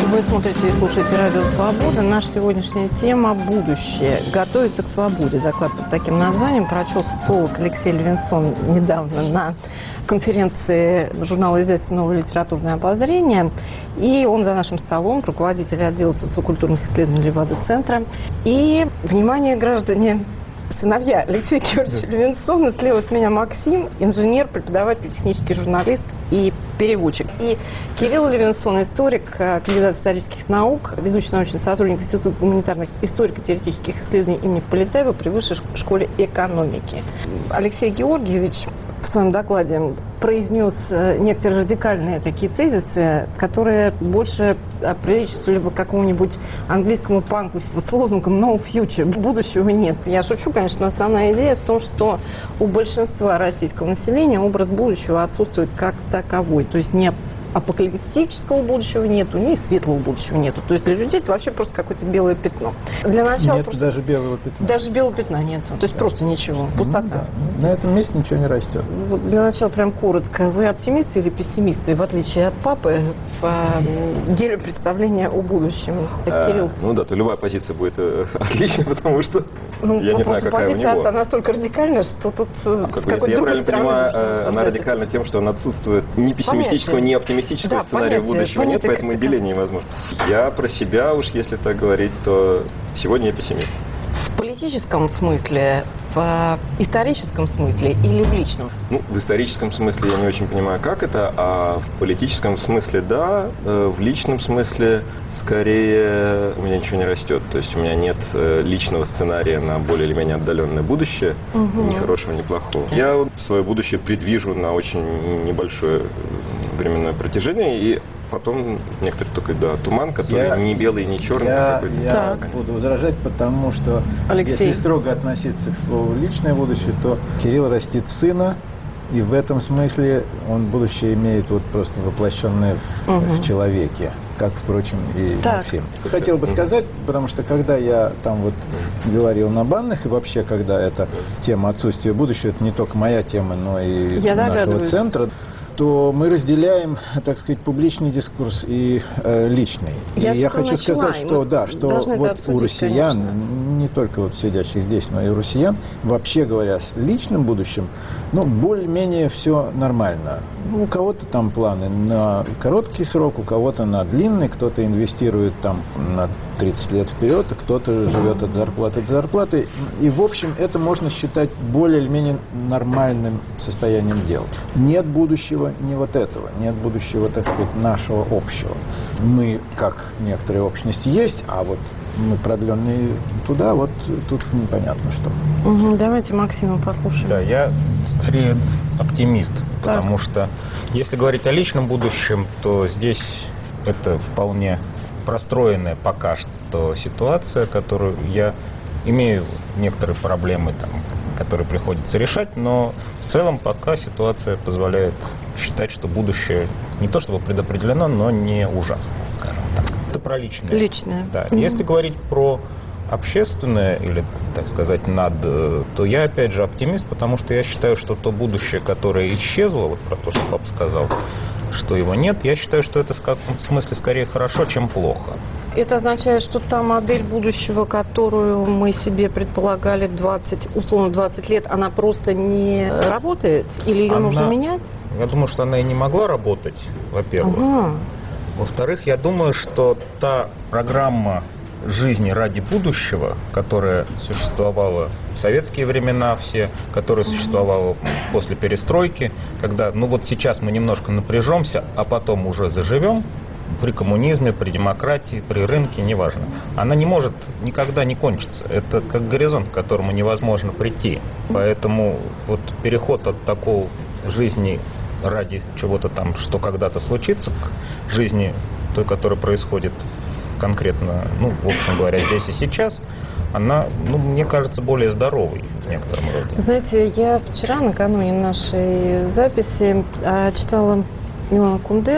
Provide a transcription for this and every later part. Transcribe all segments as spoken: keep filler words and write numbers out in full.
Вы смотрите и слушаете «Радио Свобода». Наша сегодняшняя тема – будущее. Готовиться к свободе. Доклад под таким названием прочел социолог Алексей Левинсон недавно на конференции журнала «Известия. Новое литературное обозрение». И он за нашим столом, руководитель отдела социокультурных исследований Левада-центра. И, внимание, граждане, сыновья Алексея Георгиевича Левинсона, слева от меня Максим, инженер, преподаватель, технический журналист и переводчик. И Кирилл Левинсон, историк, кандидат исторических наук, ведущий научный сотрудник Института гуманитарных историко-теоретических исследований имени Полетаева при Высшей школе экономики. Алексей Георгиевич в своем докладе произнес некоторые радикальные такие тезисы, которые больше приличествовали бы какому-нибудь английскому панку с лозунгом «No future», будущего нет. Я шучу, конечно, основная идея в том, что у большинства российского населения образ будущего отсутствует как таковой. То есть не апокалиптического будущего нету, ни светлого будущего нету. То есть для людей это вообще просто какое-то белое пятно. Для начала нет просто... даже белого пятна. Даже белого пятна нету. То есть да. Просто ничего. Пустота. Ну, да. На этом месте ничего не растет. Вот для начала прям коротко. Вы оптимисты или пессимисты, в отличие от папы, в э, деле представления о будущем? А, Кирилл? Ну да, то любая позиция будет э, отличной, потому что ну, я не знаю, какая у него. Позиция настолько радикальна, что тут а с какой-то я другой правильно стороны понимаю, э, она радикальна тем, что она отсутствует ни пессимистического, понятие. ни оптимистического Да, сценария понятие, будущего нет, понятие, поэтому и как деление невозможно. Я про себя уж, если так говорить, то сегодня я пессимист. В политическом смысле, в историческом смысле или в личном? Ну, в историческом смысле я не очень понимаю, как это, а в политическом смысле да, в личном смысле скорее у меня ничего не растет. То есть у меня нет личного сценария на более или менее отдаленное будущее, угу. Ни хорошего, ни плохого. Я свое будущее предвижу на очень небольшое временное протяжение, и потом некоторые только, да, туман, который я, не белый, не черный. Я, я буду возражать, потому что Алексей. Если строго относиться к слову «личное будущее», то Кирилл растит сына, и в этом смысле он будущее имеет вот просто воплощенное в, угу. в человеке, как, впрочем, и так. Максим. Хотел бы сказать, потому что когда я там вот говорил на банных, и вообще, когда эта тема отсутствия будущего, это не только моя тема, но и я нашего центра, то мы разделяем, так сказать, публичный дискурс и э, личный. Я, и я хочу начала, сказать, что да, что вот обсудить, у россиян, конечно. Не только вот сидящих здесь, но и у россиян, вообще говоря, с личным будущим, ну, более-менее все нормально. У кого-то там планы на короткий срок, у кого-то на длинный, кто-то инвестирует там на тридцать лет вперед, а кто-то живет от зарплаты до зарплаты. И, в общем, это можно считать более или менее нормальным состоянием дел. Нет будущего не вот этого, нет будущего, так сказать, нашего общего. Мы, как некоторые общности, есть, а вот мы продленные туда, вот тут непонятно что. Угу, давайте Максима послушаем. Да, я скорее оптимист, так. Потому что если говорить о личном будущем, то здесь это вполне простроенная пока что ситуация, которую я имею некоторые проблемы, там, которые приходится решать, но в целом пока ситуация позволяет считать, что будущее не то чтобы предопределено, но не ужасно, скажем так. Это про личное. Личное. Да. Mm-hmm. Если говорить про общественное или, так сказать, над, то я опять же оптимист, потому что я считаю, что то будущее, которое исчезло, вот про то, что папа сказал, что его нет, я считаю, что это в каком-то смысле скорее хорошо, чем плохо. Это означает, что та модель будущего, которую мы себе предполагали двадцать, условно двадцать лет, она просто не работает? Или ее она, нужно менять? Я думаю, что она и не могла работать, во-первых. Ага. Во-вторых, я думаю, что та программа жизни ради будущего, которая существовала в советские времена все, которая существовала после перестройки, когда, ну вот сейчас мы немножко напряжемся, а потом уже заживем, при коммунизме, при демократии, при рынке, неважно. Она не может никогда не кончиться. Это как горизонт, к которому невозможно прийти. Поэтому вот переход от такого жизни ради чего-то там, что когда-то случится, к жизни той, которая происходит конкретно, ну, в общем говоря, здесь и сейчас, она, ну, мне кажется, более здоровой в некотором роде. Знаете, я вчера, накануне нашей записи, читала Милана Кундеру,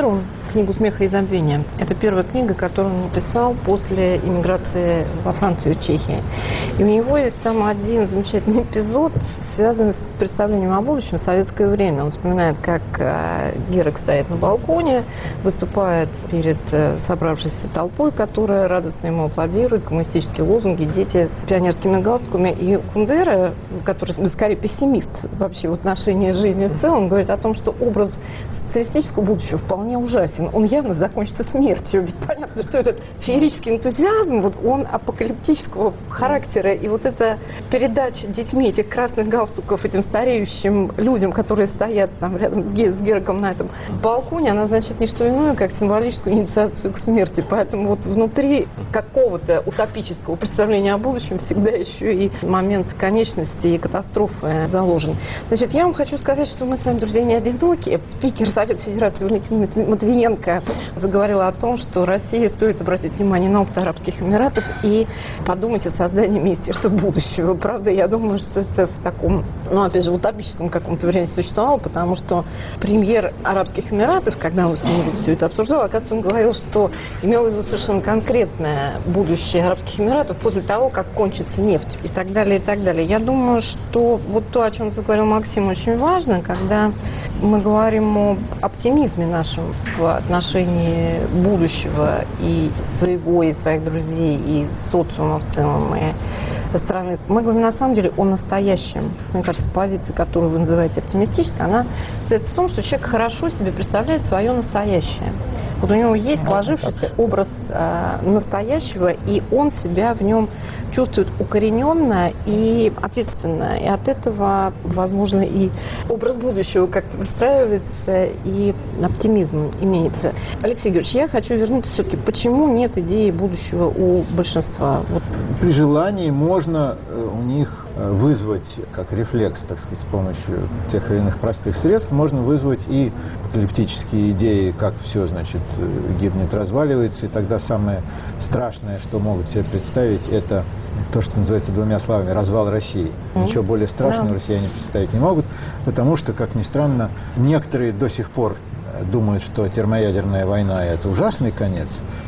книгу «Смеха и забвения». Это первая книга, которую он написал после иммиграции во Францию и Чехии. И у него есть там один замечательный эпизод, связанный с представлением о будущем в советское время. Он вспоминает, как Герок стоит на балконе, выступает перед собравшейся толпой, которая радостно ему аплодирует, коммунистические лозунги, дети с пионерскими галстуками. И Кундера, который скорее пессимист вообще в отношении жизни в целом, говорит о том, что образ социалистического будущего вполне ужасен. Он явно закончится смертью. Ведь понятно, что этот феерический энтузиазм, вот он апокалиптического характера. И вот эта передача детьми этих красных галстуков этим стареющим людям, которые стоят там рядом с, Ге- с Герком на этом балконе, она значит не что иное, как символическую инициацию к смерти. Поэтому вот внутри какого-то утопического представления о будущем всегда еще и момент конечности и катастрофы заложен. Значит, я вам хочу сказать, что мы с вами, друзья, не одиноки. Спикер Совета Федерации Валентина Матвиенко заговорила о том, что России стоит обратить внимание на опыт Арабских Эмиратов и подумать о создании Министерства будущего. Правда, я думаю, что это в таком, ну, опять же, в утопическом каком-то варианте существовало, потому что премьер Арабских Эмиратов, когда он с ним все это обсуждал, оказывается, он говорил, что имел в виду совершенно конкретное будущее Арабских Эмиратов после того, как кончится нефть и так далее, и так далее. Я думаю, что вот то, о чем заговорил Максим, очень важно, когда мы говорим о оптимизме нашем в отношении будущего и своего, и своих друзей, и социума в целом, и страны. Мы говорим на самом деле о настоящем. Мне кажется, позиция, которую вы называете оптимистической, она состоит в том, что человек хорошо себе представляет свое настоящее. Вот у него есть сложившийся образ э, настоящего, и он себя в нем чувствует укорененно и ответственно. И от этого, возможно, и образ будущего как-то выстраивается, и оптимизм имеется. Алексей Георгиевич, я хочу вернуться все-таки. Почему нет идеи будущего у большинства? Вот. При желании можно у них вызвать, как рефлекс, так сказать, с помощью тех или иных простых средств, можно вызвать и апокалиптические идеи, как все, значит, гибнет, разваливается. И тогда самое страшное, что могут себе представить, это то, что называется двумя словами «развал России». Mm-hmm. Ничего более страшного yeah. россияне представить не могут, потому что, как ни странно, некоторые до сих пор думают, что термоядерная война – это ужасный конец,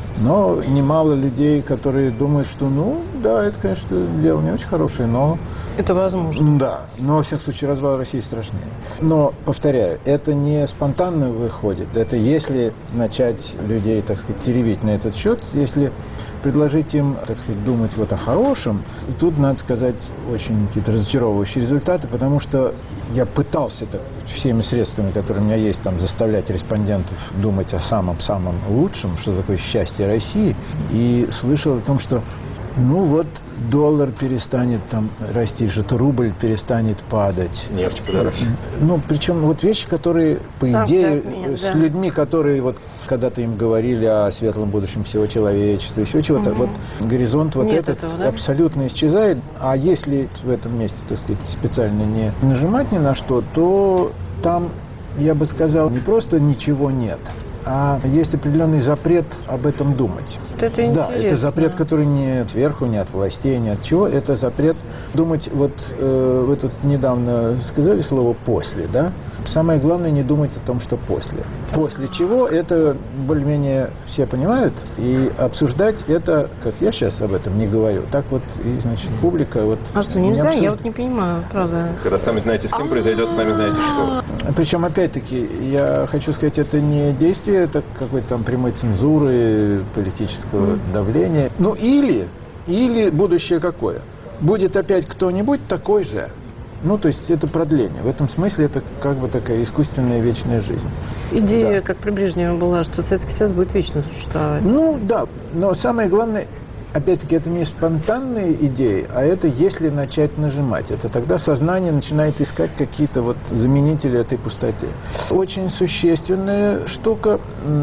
но немало людей, которые думают, что, ну, да, это, конечно, дело не очень хорошее, но... Это возможно. Да, но, во всяком случае, развал России страшнее. Но, повторяю, это не спонтанно выходит, это если начать людей, так сказать, теребить на этот счет, если предложить им, так сказать, думать вот о хорошем, и тут, надо сказать, очень какие-то разочаровывающие результаты, потому что я пытался так, всеми средствами, которые у меня есть, там, заставлять респондентов думать о самом-самом лучшем, что такое счастье России, и слышал о том, что ну вот доллар перестанет там расти, что рубль перестанет падать. Нефть подорожает. Ну, причем вот вещи, которые, по Санкции идее, отменят, с да. людьми, которые вот когда-то им говорили о светлом будущем всего человечества, еще чего-то, угу. вот горизонт вот Нет этот этого, да? абсолютно исчезает. А если в этом месте, так сказать, специально не нажимать ни на что, то там, я бы сказал, не просто ничего нет, а есть определенный запрет об этом думать. Вот это интересно. Да, это запрет, который не сверху, не от властей, не от чего. Это запрет думать, вот э, вы тут недавно сказали слово «после», да? Самое главное не думать о том, что после. После чего это более-менее все понимают, и обсуждать это, как я сейчас об этом не говорю, так вот и, значит, публика... Вот а что, нельзя? Обсуж... Я вот не понимаю, правда. Когда сами знаете, с кем произойдет, сами знаете, что. Причем, опять-таки, я хочу сказать, это не действие, это какой-то там прямой цензуры, политического давления. Ну, или, или будущее какое? Будет опять кто-нибудь такой же. Ну, то есть это продление. В этом смысле это как бы такая искусственная вечная жизнь. Идея, да. как при Брежневе была, что Советский Союз будет вечно существовать. Ну, да. Но самое главное, опять-таки, это не спонтанные идеи, а это если начать нажимать. Это тогда сознание начинает искать какие-то вот заменители этой пустоты. Очень существенная штука,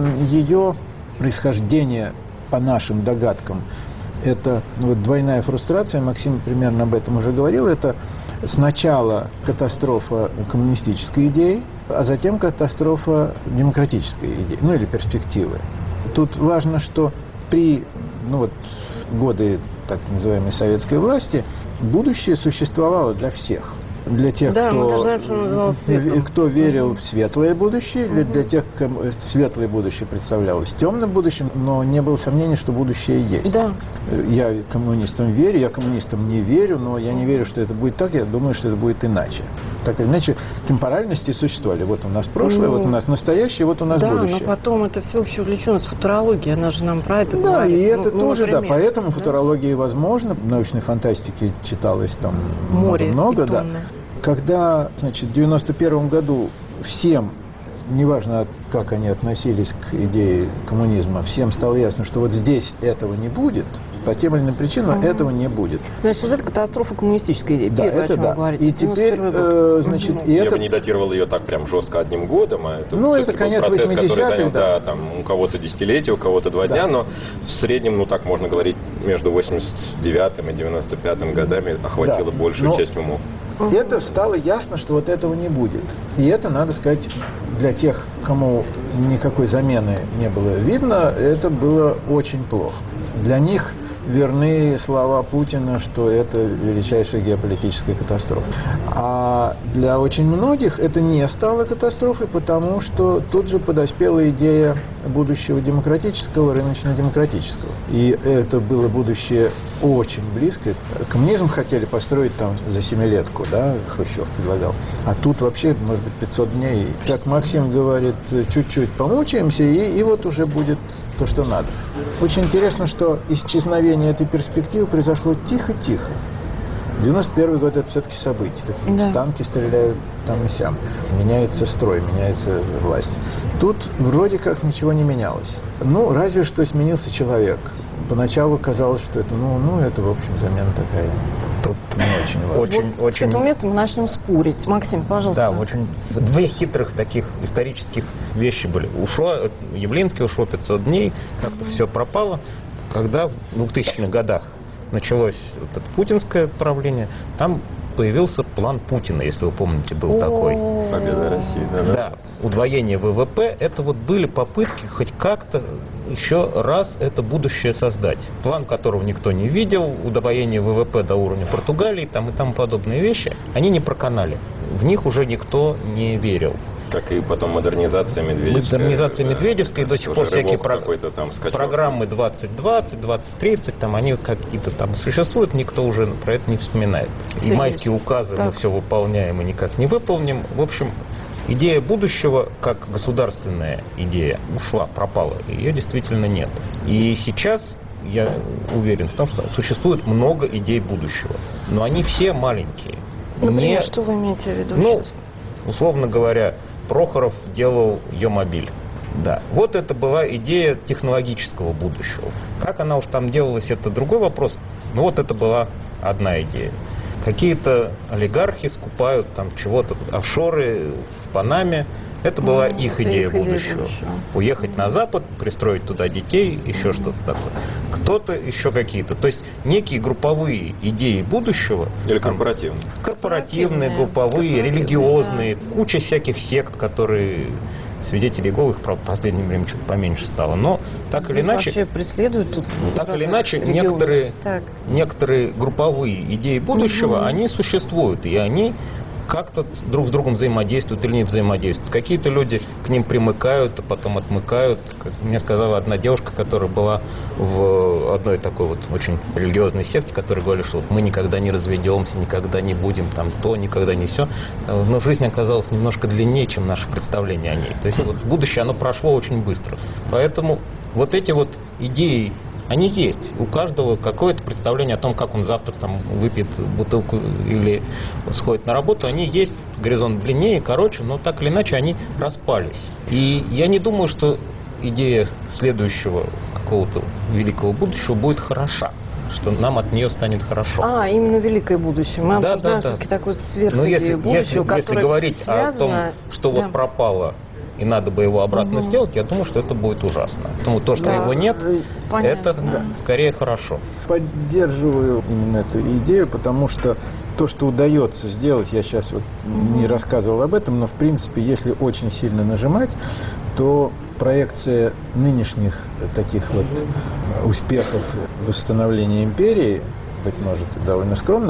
ее происхождение, по нашим догадкам, это ну, вот двойная фрустрация. Максим примерно об этом уже говорил. Это сначала катастрофа коммунистической идеи, а затем катастрофа демократической идеи, ну или перспективы. Тут важно, что при ну, вот, годы так называемой советской власти будущее существовало для всех. для тех, да, кто, мы даже знаем, что он назывался светлым. кто верил в светлое будущее, или Угу. для тех, кому светлое будущее представлялось темным будущим, но не было сомнений, что будущее есть. Да. Я коммунистам верю, я коммунистам не верю, но я не верю, что это будет так, я думаю, что это будет иначе. Так или иначе, темпоральности существовали. Вот у нас прошлое, ну, вот у нас настоящее, вот у нас да, будущее. Да, но потом это всеобщая увлеченность футурология, она же нам про это да, говорит. и это ну, тоже, например, да, поэтому да? футурология возможна, научной фантастики читалось там Море много, да. Когда, значит, в девяносто первом году всем, неважно, как они относились к идее коммунизма, всем стало ясно, что вот здесь этого не будет, по тем или иным причинам угу. этого не будет. Значит, вот это катастрофа коммунистической идеи, да, первое, это о чем да. вы говорите. И теперь, э, значит, угу. и Я это... бы не датировал ее так прям жестко одним годом, а это, ну, это конец процесс, который занял, да. да, там, у кого-то десятилетие, у кого-то два да. дня, но в среднем, ну так можно говорить, между восемьдесят девятым и девяносто пятым годами охватило да. большую но... часть умов. Это стало ясно, что вот этого не будет. И это, надо сказать, для тех, кому никакой замены не было видно, это было очень плохо. Для них верны слова Путина, что это величайшая геополитическая катастрофа. А для очень многих это не стало катастрофой, потому что тут же подоспела идея будущего демократического, рыночно-демократического. И это было будущее очень близко. Коммунизм хотели построить там за семилетку, да, Хрущев предлагал. А тут вообще, может быть, пятьсот дней. Как Максим говорит, чуть-чуть помучаемся, и, и вот уже будет то, что надо. Очень интересно, что исчезновение этой перспективы произошло тихо-тихо. девяносто первый год – это все-таки события. Да. Танки стреляют там и сям. Меняется строй, меняется власть. Тут вроде как ничего не менялось. Ну, разве что сменился человек. Поначалу казалось, что это, ну, ну это, в общем, замена такая. Тут не очень важно. Очень, вот очень... С этого места мы начнем спорить. Максим, пожалуйста. Да, очень... Две хитрых таких исторических вещи были. Ушло, Явлинский ушло пятьсот дней, как-то mm-hmm. все пропало. Когда в двухтысячных годах началось вот это путинское правление, там появился план Путина, если вы помните, был О-о-о. такой. Победа России, да, да. Да, удвоение ВВП, это вот были попытки хоть как-то еще раз это будущее создать. План, которого никто не видел, удвоение ВВП до уровня Португалии там и тому подобные вещи, они не проканали. В них уже никто не верил. Как и потом модернизация Медведевской. Модернизация да, Медведевской, до сих пор всякие про... там программы двадцать двадцать, двадцать тридцать, там они какие-то там существуют, никто уже про это не вспоминает. И майские указы так. мы все выполняем и никак не выполним. В общем, идея будущего, как государственная идея, ушла, пропала. Ее действительно нет. И сейчас я уверен в том, что существует много идей будущего. Но они все маленькие. Например, не... что вы имеете в виду ну, сейчас? Условно говоря, Прохоров делал Е-мобиль. Да. Вот это была идея технологического будущего. Как она уж там делалась, это другой вопрос. Но вот это была одна идея. Какие-то олигархи скупают там чего-то, офшоры в Панаме. Это была mm, их идея их будущего. будущего. Уехать mm. на Запад, пристроить туда детей, еще mm. что-то такое. Кто-то еще какие-то. То есть некие групповые идеи будущего. Или корпоративные. Корпоративные, групповые, корпоративные, религиозные. Да. Куча всяких сект, которые... Свидетелей Иеговы, их, правда, в последнее время что-то поменьше стало. Но так да или иначе... Вообще преследуют тут... Так или иначе, некоторые, некоторые групповые идеи будущего, угу. они существуют. И они как-то друг с другом взаимодействуют или не взаимодействуют. Какие-то люди к ним примыкают, а потом отмыкают. Как мне сказала одна девушка, которая была в одной такой вот очень религиозной секте, которая говорила, что мы никогда не разведемся, никогда не будем там то, никогда не все. Но жизнь оказалась немножко длиннее, чем наше представление о ней. То есть вот будущее, оно прошло очень быстро. Поэтому вот эти вот идеи, они есть. У каждого какое-то представление о том, как он завтра там выпьет бутылку или сходит на работу, они есть. Горизонт длиннее, короче, но так или иначе они распались. И я не думаю, что идея следующего какого-то великого будущего будет хороша, что нам от нее станет хорошо. А, именно великое будущее. Мы да, обсуждаем да, все-таки да. такую сверхидею если, будущего, если, если говорить связана... о том, что да. вот пропало и надо бы его обратно угу. сделать, я думаю, что это будет ужасно. Потому то, что да, его нет, понятно. Это да. скорее хорошо. Поддерживаю именно эту идею, потому что то, что удается сделать, я сейчас вот угу. не рассказывал об этом, но в принципе, если очень сильно нажимать, то проекция нынешних таких вот успехов восстановления империи, быть может, довольно скромных,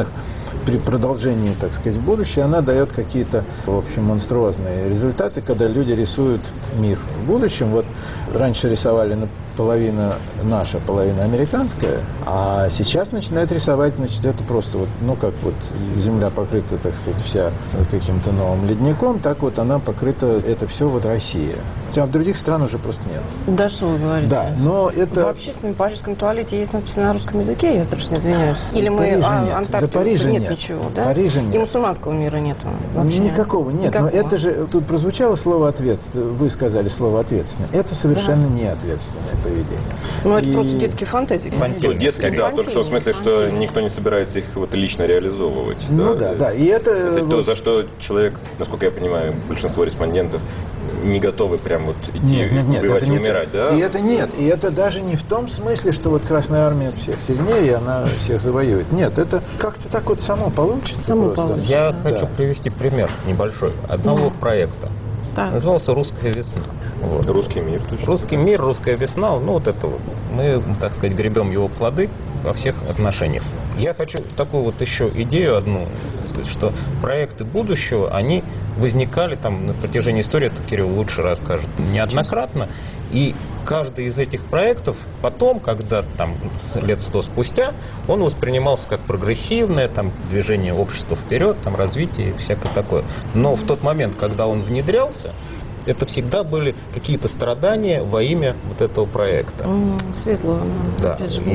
при продолжении, так сказать, в будущее, она дает какие-то, в общем, монструозные результаты, когда люди рисуют мир в будущем. Вот раньше рисовали половина наша, половина американская, а сейчас начинают рисовать, значит, это просто вот, ну, как вот земля покрыта, так сказать, вся каким-то новым ледником, так вот она покрыта, это все вот Россия. Хотя в других странах уже просто нет. Да что вы говорите? Да, но это... В общественном парижском туалете есть надписи на русском языке, я страшно извиняюсь. Или мы... А, Антарктида, да, Парижа нет, нет ничего, да? Парижа нет. И мусульманского мира нету вообще? Никакого нет. Никакого. Но это же, тут прозвучало слово «ответственно», вы сказали слово «ответственно». Это совершенно да. неответственное поведение. Ну, это и... просто детские фантазии. Ну, детские, да, только что в смысле, что никто не собирается их вот лично реализовывать. Ну да, да. да. И это, это вот... то, за что человек, насколько я понимаю, большинство респондентов не готовы прям вот идти нет, нет, нет, убивать и не умирать, то. да? И это нет, и это даже не в том смысле, что вот Красная Армия всех сильнее, и она всех завоюет. Нет, это как-то так вот само получится. Само получится. Я да. хочу привести пример небольшой одного да. проекта. Да. Назывался «Русская весна». Вот. Русский мир. Точно. Русский мир, русская весна, ну вот это вот. Мы, так сказать, гребем его плоды во всех отношениях. Я хочу такую вот еще идею одну, так сказать, что проекты будущего, они возникали там на протяжении истории, это Кирилл лучше расскажет, неоднократно. И каждый из этих проектов потом, когда там лет сто спустя, он воспринимался как прогрессивное там, движение общества вперед, там, развитие и всякое такое. Но в тот момент, когда он внедрялся, это всегда были какие-то страдания во имя вот этого проекта. Mm, светло. Да.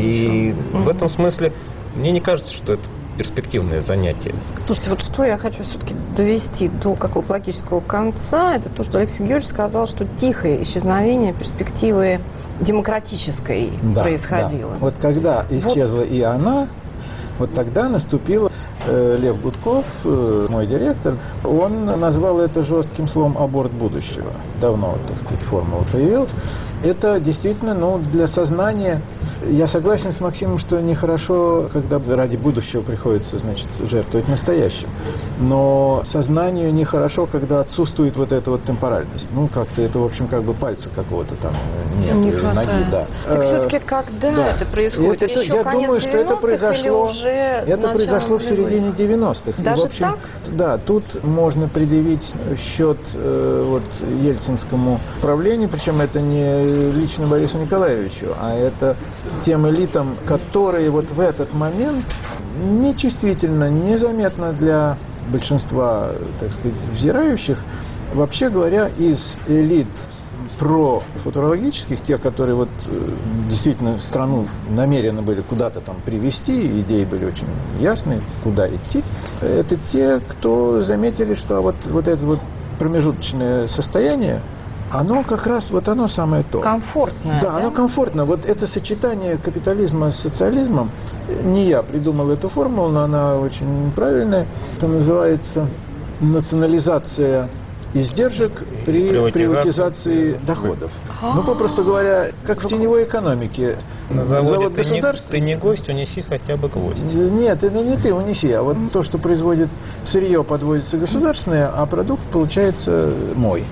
И mm. в этом смысле мне не кажется, что это перспективное занятие. Слушайте, вот что я хочу все-таки довести до какого-то логического конца, это то, что Алексей Георгиевич сказал, что тихое исчезновение перспективы демократической да, происходило. Да. Вот когда исчезла вот. и она, вот тогда наступило... Лев Гудков, мой директор, он назвал это жестким словом «аборт будущего». Давно, так сказать, формула появилась. Это действительно, ну, для сознания... Я согласен с Максимом, что нехорошо, когда ради будущего приходится, значит, жертвовать настоящим. Но сознанию нехорошо, когда отсутствует вот эта вот темпоральность. Ну, как-то это, в общем, как бы пальца какого-то там нет, не ноги, да. Так все-таки когда да. это происходит? Это, Еще я думаю, что это произошло, это произошло в середине девяностых. Даже и, в общем, так? Да, тут можно предъявить счет э, вот, ельцинскому правлению, причем это не лично Борису Николаевичу, а это тем элитам, которые вот в этот момент нечувствительно, незаметно для большинства, так сказать, взирающих, вообще говоря, из элит про футурологических, те, которые вот действительно страну намерены были куда-то там привести, идеи были очень ясные, куда идти, это те, кто заметили, что вот, вот это вот промежуточное состояние, оно как раз, вот оно самое то. Комфортное, да? Да, оно комфортно. Вот это сочетание капитализма с социализмом, не я придумал эту формулу, но она очень правильная. Это называется национализация издержек при приватизации, приватизации доходов. А-а-а. Ну, попросту говоря, как в теневой экономике. На заводе Завод ты, государств... не, ты не гость, унеси хотя бы гвоздь. Нет, это не ты унеси, а вот то, что производит сырье, подводится государственное, а продукт получается мой.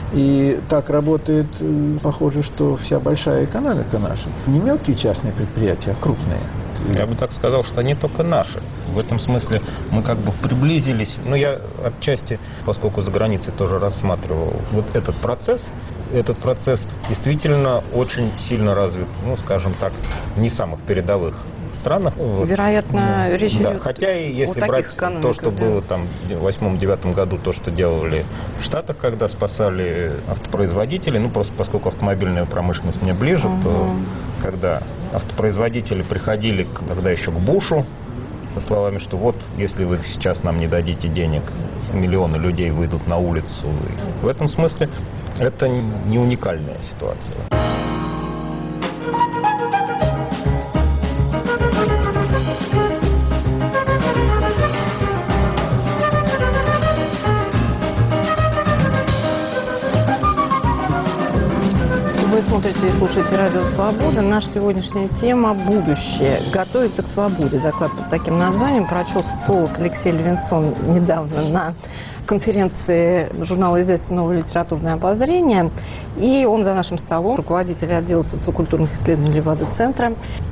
И так работает, похоже, что вся большая экономика наша. Не мелкие частные предприятия, а крупные. Я бы так сказал, что они только наши. В этом смысле мы как бы приблизились. Ну, я отчасти, поскольку за границей тоже рассматривал вот этот процесс, этот процесс действительно очень сильно развит, ну, скажем так, не самых передовых странах. Вероятно, да. речь да. идет Хотя и если брать то, что да. было там в восьмом-девятом году, то, что делали в Штатах, когда спасали автопроизводителей, ну, просто поскольку автомобильная промышленность мне ближе, uh-huh. то когда автопроизводители приходили тогда еще к Бушу со словами, что вот, если вы сейчас нам не дадите денег, миллионы людей выйдут на улицу. И в этом смысле это не уникальная ситуация. Вы смотрите и слушаете Радио Свобода. Наша сегодняшняя тема – будущее. Готовится к свободе. Доклад под таким названием прочел социолог Алексей Левинсон недавно на конференции журнала «Издательство «Новое литературное обозрение». И он за нашим столом, руководитель отдела социокультурных исследований Левада-центра.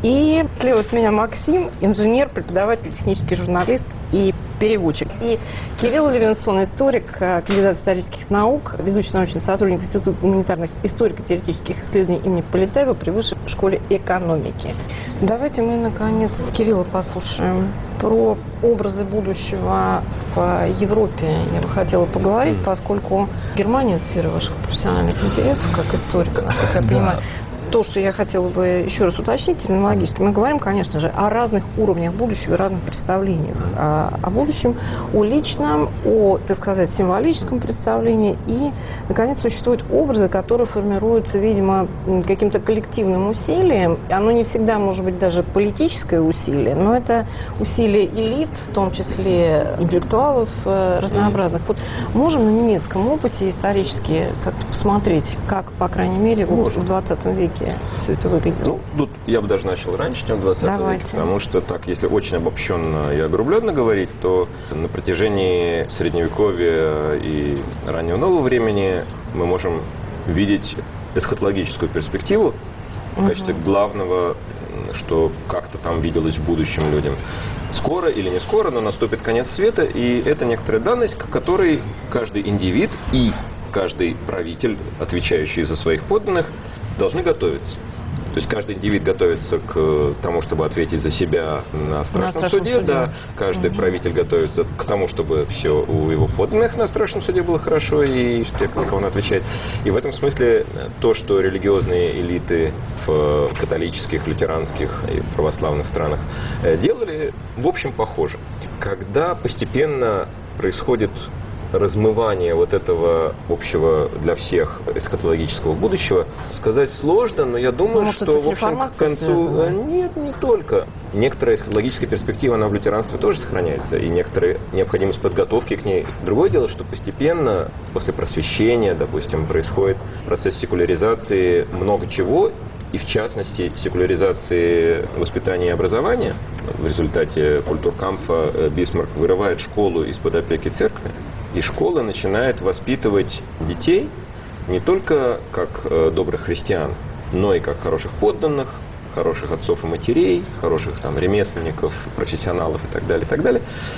И слева от меня Максим, инженер, преподаватель, технический журналист и переводчик. И Кирилл Левинсон, историк, кандидат исторических наук, ведущий научный сотрудник Института гуманитарных историко-теоретических исследований имени Полетаева при Высшей школе экономики. Давайте мы, наконец, Кирилла послушаем про образы будущего в Европе. Я бы хотела поговорить, поскольку Германия – это сфера ваших профессиональных интересов, как историка, насколько я понимаю. То, что я хотела бы еще раз уточнить терминологически, мы говорим, конечно же, о разных уровнях будущего и разных представлениях о, о будущем, о личном, о, так сказать, символическом представлении. И, наконец, существуют образы, которые формируются, видимо, каким-то коллективным усилием. Оно не всегда может быть даже политическое усилие, но это усилие элит, в том числе интеллектуалов разнообразных. Вот можем на немецком опыте исторически как-то посмотреть, как, по крайней мере, Можем. в двадцатом веке все это выглядело? Ну, тут я бы даже начал раньше, чем в двадцатом веке, потому что так, если очень обобщенно и огрубленно говорить, то на протяжении Средневековья и раннего нового времени мы можем видеть эсхатологическую перспективу в качестве главного, что как-то там виделось в будущем людям. Скоро или не скоро, но наступит конец света, и это некоторая данность, к которой каждый индивид и каждый правитель, отвечающий за своих подданных, должны готовиться. То есть каждый индивид готовится к тому, чтобы ответить за себя на страшном, на страшном суде, суде. Да. Каждый угу. правитель готовится к тому, чтобы все у его подданных на страшном суде было хорошо, и те, за кого он отвечает. И в этом смысле то, что религиозные элиты в католических, лютеранских и православных странах делали, в общем, похоже. Когда постепенно происходит размывание вот этого общего для всех эсхатологического будущего, сказать сложно, но я думаю, ну, что в общем к концу... Связано. Нет, не только. Некоторая эсхатологическая перспектива, она в лютеранстве тоже сохраняется, и некоторая необходимость подготовки к ней. Другое дело, что постепенно, после просвещения, допустим, происходит процесс секуляризации много чего, и в частности секуляризации воспитания и образования. В результате культуркампфа Бисмарк вырывает школу из-под опеки церкви, и школа начинает воспитывать детей не только как э, добрых христиан, но и как хороших подданных, хороших отцов и матерей, хороших там ремесленников, профессионалов и так далее, и так далее.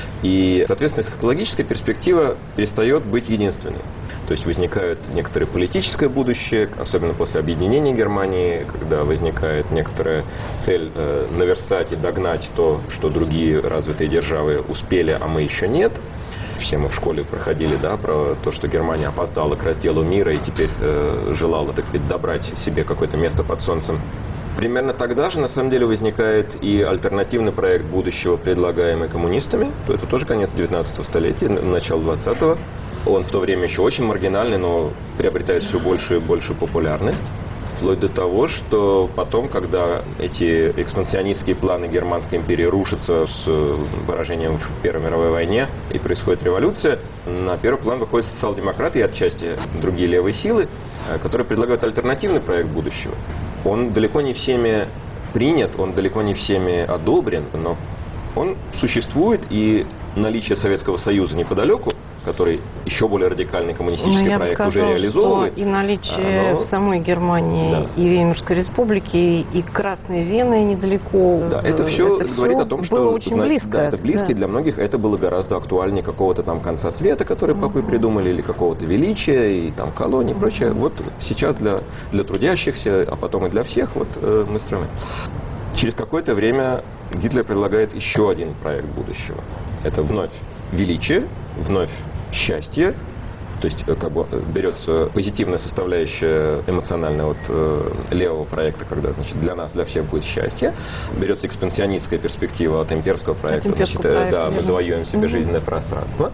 И, соответственно, эсхатологическая перспектива перестает быть единственной. То есть возникает некоторое политическое будущее, особенно после объединения Германии, когда возникает некоторая цель э, наверстать и догнать то, что другие развитые державы успели, а мы еще нет. Все мы в школе проходили, да, про то, что Германия опоздала к разделу мира и теперь э, желала, так сказать, добрать себе какое-то место под солнцем. Примерно тогда же, на самом деле, возникает и альтернативный проект будущего, предлагаемый коммунистами. То это тоже конец девятнадцатого столетия, начало двадцатого. Он в то время еще очень маргинальный, но приобретает все большую и большую популярность. Вплоть до того, что потом, когда эти экспансионистские планы Германской империи рушатся с выражением в Первой мировой войне и происходит революция, на первый план выходят социал-демократы и отчасти другие левые силы, которые предлагают альтернативный проект будущего. Он далеко не всеми принят, он далеко не всеми одобрен, но он существует, и наличие Советского Союза неподалеку, который еще более радикальный коммунистический ну, проект сказала, уже реализовывает. Что и наличие оно... в самой Германии да. и Веймарской республике, и Красной Вены недалеко. Да, это все это говорит все о том, что было очень близко. Да, это близко, да. и для многих это было гораздо актуальнее какого-то там конца света, который uh-huh. попы придумали, или какого-то величия, и там колоний, и прочее. Вот сейчас для, для трудящихся, а потом и для всех вот э, мы строим. Через какое-то время Гитлер предлагает еще один проект будущего. Это вновь величие, вновь счастье, то есть как бы берется позитивная составляющая эмоциональная от э, левого проекта, когда, значит, для нас, для всех будет счастье, берется экспансионистская перспектива от имперского проекта, от значит, проекта, да, мы завоюем себе mm-hmm. жизненное пространство,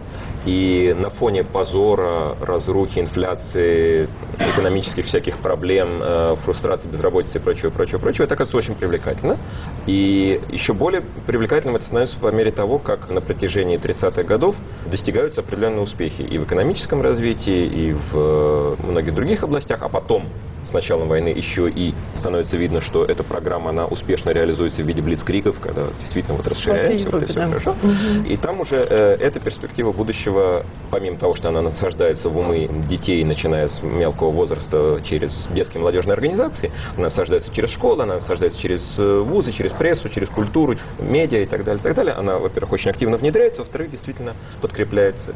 и на фоне позора, разрухи, инфляции, экономических всяких проблем, э, фрустрации, безработицы и прочего, прочего, прочего, это, оказывается, очень привлекательно. И еще более привлекательным это становится по мере того, как на протяжении тридцатых годов достигаются определенные успехи и в экономическом развитии, и в многих других областях, а потом с началом войны еще и становится видно, что эта программа, она успешно реализуется в виде блицкригов, когда действительно вот расширяемся, вот это все да. хорошо. Угу. И там уже э, эта перспектива будущего, помимо того, что она насаждается в умы детей, начиная с мелкого возраста через детские и молодежные организации, она насаждается через школу, она насаждается через вузы, через прессу, через культуру, медиа и так далее, и так далее. Она, во-первых, очень активно внедряется, во-вторых, действительно подкрепляется.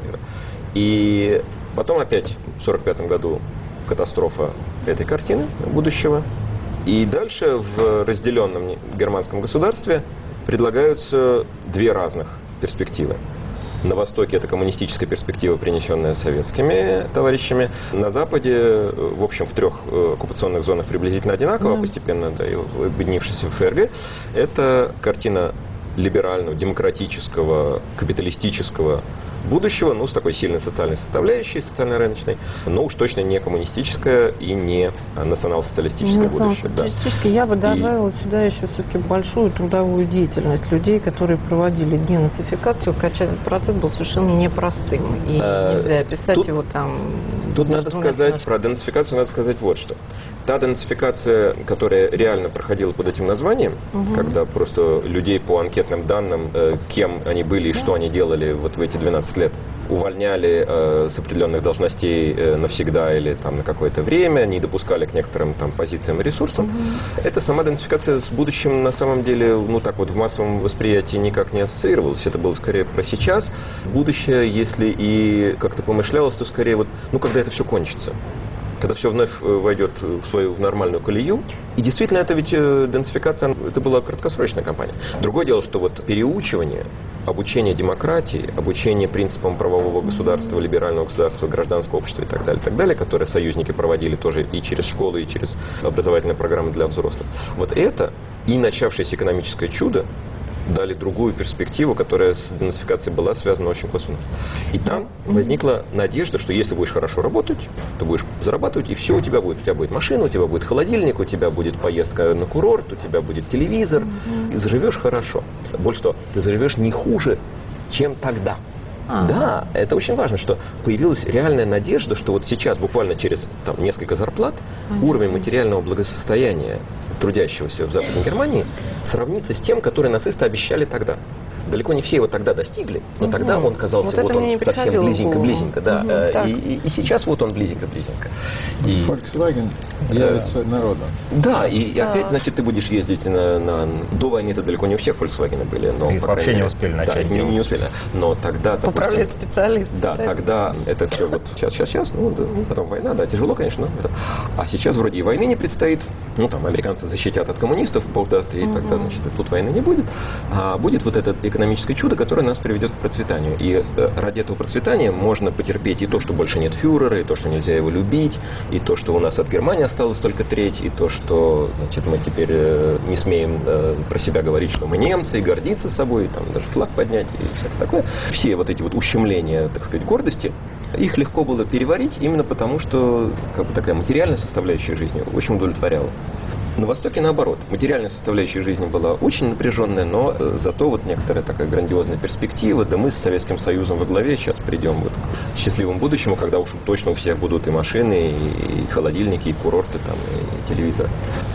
И потом опять в сорок пятом году катастрофа этой картины будущего. И дальше в разделенном германском государстве предлагаются две разных перспективы. На Востоке это коммунистическая перспектива, принесенная советскими товарищами. На Западе, в общем, в трех оккупационных зонах приблизительно одинаково, mm. постепенно, да, и объединившись в ФРГ, это картина либерального, демократического, капиталистического будущего, ну, с такой сильной социальной составляющей, социально-рыночной, но уж точно не коммунистическое и не национал-социалистическое будущее. Национал-социалистическое. Да. Я бы добавила и... сюда еще все-таки большую трудовую деятельность людей, которые проводили денацификацию, хотя этот процесс был совершенно непростым. И а, нельзя описать тут, его там... Тут надо сказать, нас... про денацификацию надо сказать вот что. Та денацификация, которая реально проходила под этим названием, угу. когда просто людей по анкетным данным, э, кем они были и да. что они делали вот в эти двенадцать лет, увольняли э, с определенных должностей э, навсегда или там на какое-то время, не допускали к некоторым там позициям и ресурсам. Угу. Эта сама денацификация с будущим на самом деле, ну так вот в массовом восприятии никак не ассоциировалась. Это было скорее про сейчас. Будущее, если и как-то помышлялось, то скорее вот, ну когда это все кончится. Когда все вновь войдет в свою в нормальную колею. И действительно, это ведь денацификация, это была краткосрочная кампания. Другое дело, что вот переучивание, обучение демократии, обучение принципам правового государства, либерального государства, гражданского общества и так далее, так далее, которые союзники проводили тоже и через школы, и через образовательные программы для взрослых. Вот это и начавшееся экономическое чудо дали другую перспективу, которая с денацификацией была связана очень косвенно. И там возникла надежда, что если будешь хорошо работать, то будешь зарабатывать, и все у тебя будет. У тебя будет машина, у тебя будет холодильник, у тебя будет поездка на курорт, у тебя будет телевизор. И заживешь хорошо. Больше того, ты заживешь не хуже, чем тогда. А. Да, это очень важно, что появилась реальная надежда, что вот сейчас, буквально через там, несколько зарплат, а. уровень материального благосостояния трудящегося в Западной Германии сравнится с тем, который нацисты обещали тогда. Далеко не все его тогда достигли, но угу. тогда он казался вот, вот он совсем близенько-близенько. Да. Угу, и, и, и сейчас вот он близенько-близенько. И Volkswagen явится э, народу. Да, и, и опять, значит, ты будешь ездить на... на... До войны это далеко не у всех Volkswagen были. Но, и вообще мере, не успели начать. Да, не, не успели. Но тогда... Поправлять специалисты. Да, да, тогда это все вот сейчас, сейчас, сейчас, ну, да, потом война, да, тяжело, конечно. Но, а сейчас вроде и войны не предстоит. Ну, там, американцы защитят от коммунистов, Бог даст, и угу. тогда, значит, тут войны не будет. А будет вот этот экономическое чудо, которое нас приведет к процветанию. И э, ради этого процветания можно потерпеть и то, что больше нет фюрера, и то, что нельзя его любить, и то, что у нас от Германии осталось только треть, и то, что, значит, мы теперь э, не смеем э, про себя говорить, что мы немцы, и гордиться собой, и там даже флаг поднять, и всякое такое. Все вот эти вот ущемления, так сказать, гордости, их легко было переварить именно потому, что как бы такая материальная составляющая жизни очень удовлетворяла. На Востоке наоборот. Материальная составляющая жизни была очень напряженная, но э, зато вот некоторая такая грандиозная перспектива. Да мы с Советским Союзом во главе сейчас придем вот к счастливому будущему, когда уж точно у всех будут и машины, и, и холодильники, и курорты, там, и телевизоры.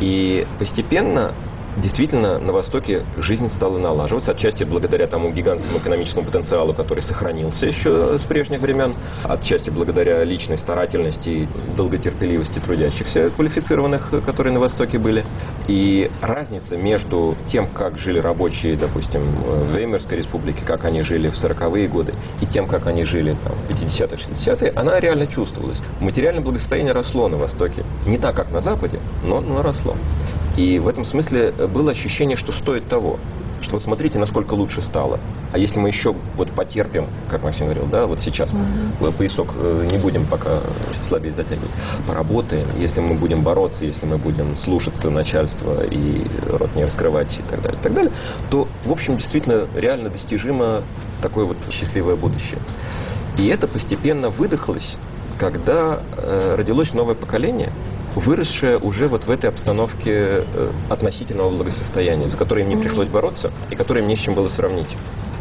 И постепенно действительно, на Востоке жизнь стала налаживаться, отчасти благодаря тому гигантскому экономическому потенциалу, который сохранился еще с прежних времен, отчасти благодаря личной старательности и долготерпеливости трудящихся квалифицированных, которые на Востоке были. И разница между тем, как жили рабочие, допустим, в Веймарской республике, как они жили в сороковые годы, и тем, как они жили там, в пятидесятые, шестидесятые, она реально чувствовалась. Материальное благосостояние росло на Востоке. Не так, как на Западе, но, но росло. И в этом смысле было ощущение, что стоит того. Что вот смотрите, насколько лучше стало. А если мы еще вот потерпим, как Максим говорил, да, вот сейчас mm-hmm. поясок не будем пока слабее затягивать, поработаем, если мы будем бороться, если мы будем слушаться начальства и рот не раскрывать и так далее, и так далее, то, в общем, действительно реально достижимо такое вот счастливое будущее. И это постепенно выдохлось, когда э, родилось новое поколение, выросшее уже вот в этой обстановке э, относительного благосостояния, за которое им не пришлось бороться и которое им не с чем было сравнить.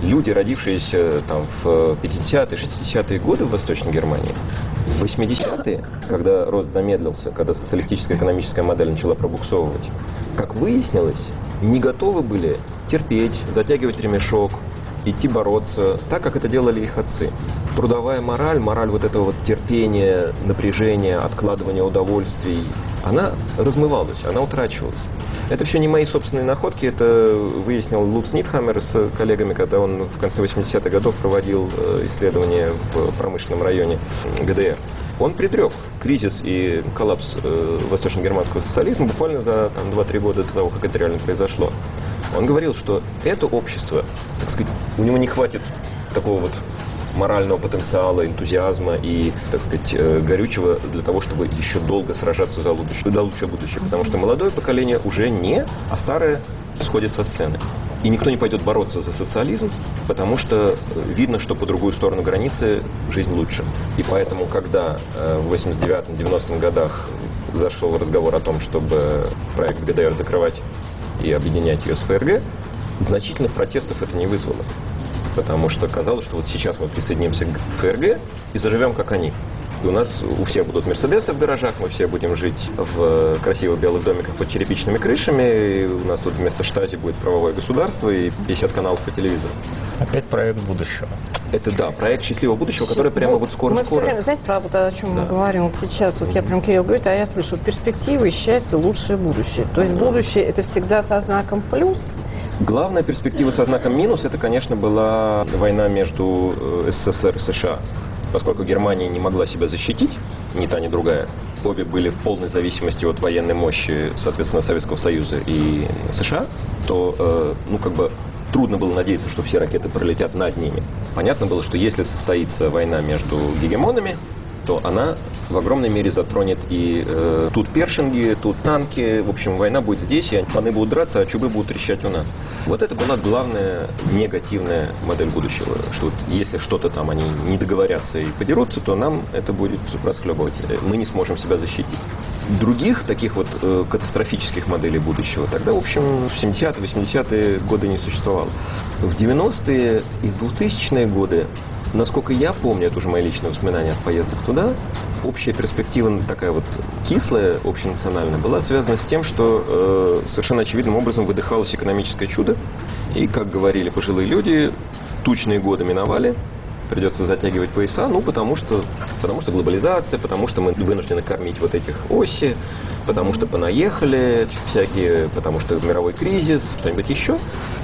люди, родившиеся там в пятидесятые, шестидесятые годы в Восточной Германии, в восьмидесятые, когда рост замедлился, когда социалистическая экономическая модель начала пробуксовывать, как выяснилось, не готовы были терпеть, затягивать ремешок, идти бороться, так, как это делали их отцы. Трудовая мораль, мораль вот этого вот терпения, напряжения, откладывания удовольствий, она размывалась, она утрачивалась. Это все не мои собственные находки, это выяснил Луц Нитхаммер с коллегами, когда он в конце восьмидесятых годов проводил исследования в промышленном районе ГДР. Он предрек кризис и коллапс восточно-германского социализма буквально за там, два-три года до того, как это реально произошло. Он говорил, что это общество, так сказать, у него не хватит такого вот морального потенциала, энтузиазма и, так сказать, горючего для того, чтобы еще долго сражаться за лучшее, за лучшее будущее. Потому что молодое поколение уже не, а старое сходит со сцены. И никто не пойдет бороться за социализм, потому что видно, что по другую сторону границы жизнь лучше. И поэтому, когда в восемьдесят девятом — девяностых годах зашел разговор о том, чтобы проект ГДР закрывать и объединять ее с ФРГ, значительных протестов это не вызвало. Потому что казалось, что вот сейчас мы присоединимся к ФРГ и заживем, как они. И у нас у всех будут мерседесы в гаражах, мы все будем жить в красивых белых домиках под черепичными крышами, и у нас тут вместо штази будет правовое государство и пятьдесят каналов по телевизору. Опять проект будущего. Это да, проект счастливого будущего, который прямо вот скоро-скоро. Мы все время, знаете, про вот о чем да. мы говорим вот сейчас, вот я прям Кирилл говорит, а я слышу перспективы, счастье, лучшее будущее. То есть будущее это всегда со знаком плюс. Главная перспектива со знаком минус, это, конечно, была война между СССР и США. Поскольку Германия не могла себя защитить, ни та, ни другая, обе были в полной зависимости от военной мощи, соответственно, Советского Союза и США, то, э, ну, как бы, трудно было надеяться, что все ракеты пролетят над ними. Понятно было, что если состоится война между гегемонами, то она в огромной мере затронет и э, тут першинги, тут танки. В общем, война будет здесь, и паны будут драться, а чубы будут трещать у нас. Вот это была главная негативная модель будущего. Что вот если что-то там они не договорятся и подерутся, то нам это будет расхлебывать. Мы не сможем себя защитить. Других таких вот э, катастрофических моделей будущего тогда, в общем, в семидесятые, восьмидесятые годы не существовало. В девяностые и двухтысячные годы, насколько я помню, это уже мои личные воспоминания от поездок туда, общая перспектива такая вот кислая, общенациональная, была связана с тем, что э, совершенно очевидным образом выдыхалось экономическое чудо. И, как говорили пожилые люди, тучные годы миновали, придется затягивать пояса, ну, потому что, потому что глобализация, потому что мы вынуждены кормить вот этих оси, потому что понаехали всякие, потому что мировой кризис, что-нибудь еще.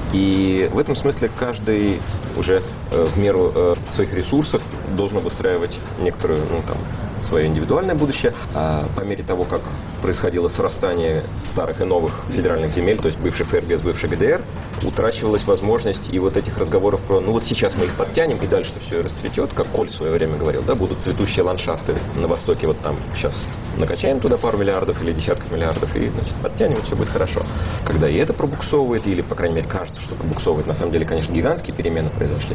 И в этом смысле каждый уже э, в меру э, своих ресурсов должен обустраивать некоторую, ну, там, свое индивидуальное будущее. А по мере того, как происходило срастание старых и новых федеральных земель, то есть бывшей ФРГ с бывшей ГДР, утрачивалась возможность и вот этих разговоров про, ну вот сейчас мы их подтянем, и дальше все расцветет, как Коль в свое время говорил, да, будут цветущие ландшафты на Востоке, вот там сейчас накачаем туда пару миллиардов или десятков миллиардов, и, значит, подтянем, и все будет хорошо. Когда и это пробуксовывает, или, по крайней мере, кажется, что пробуксовывает, на самом деле, конечно, гигантские перемены произошли,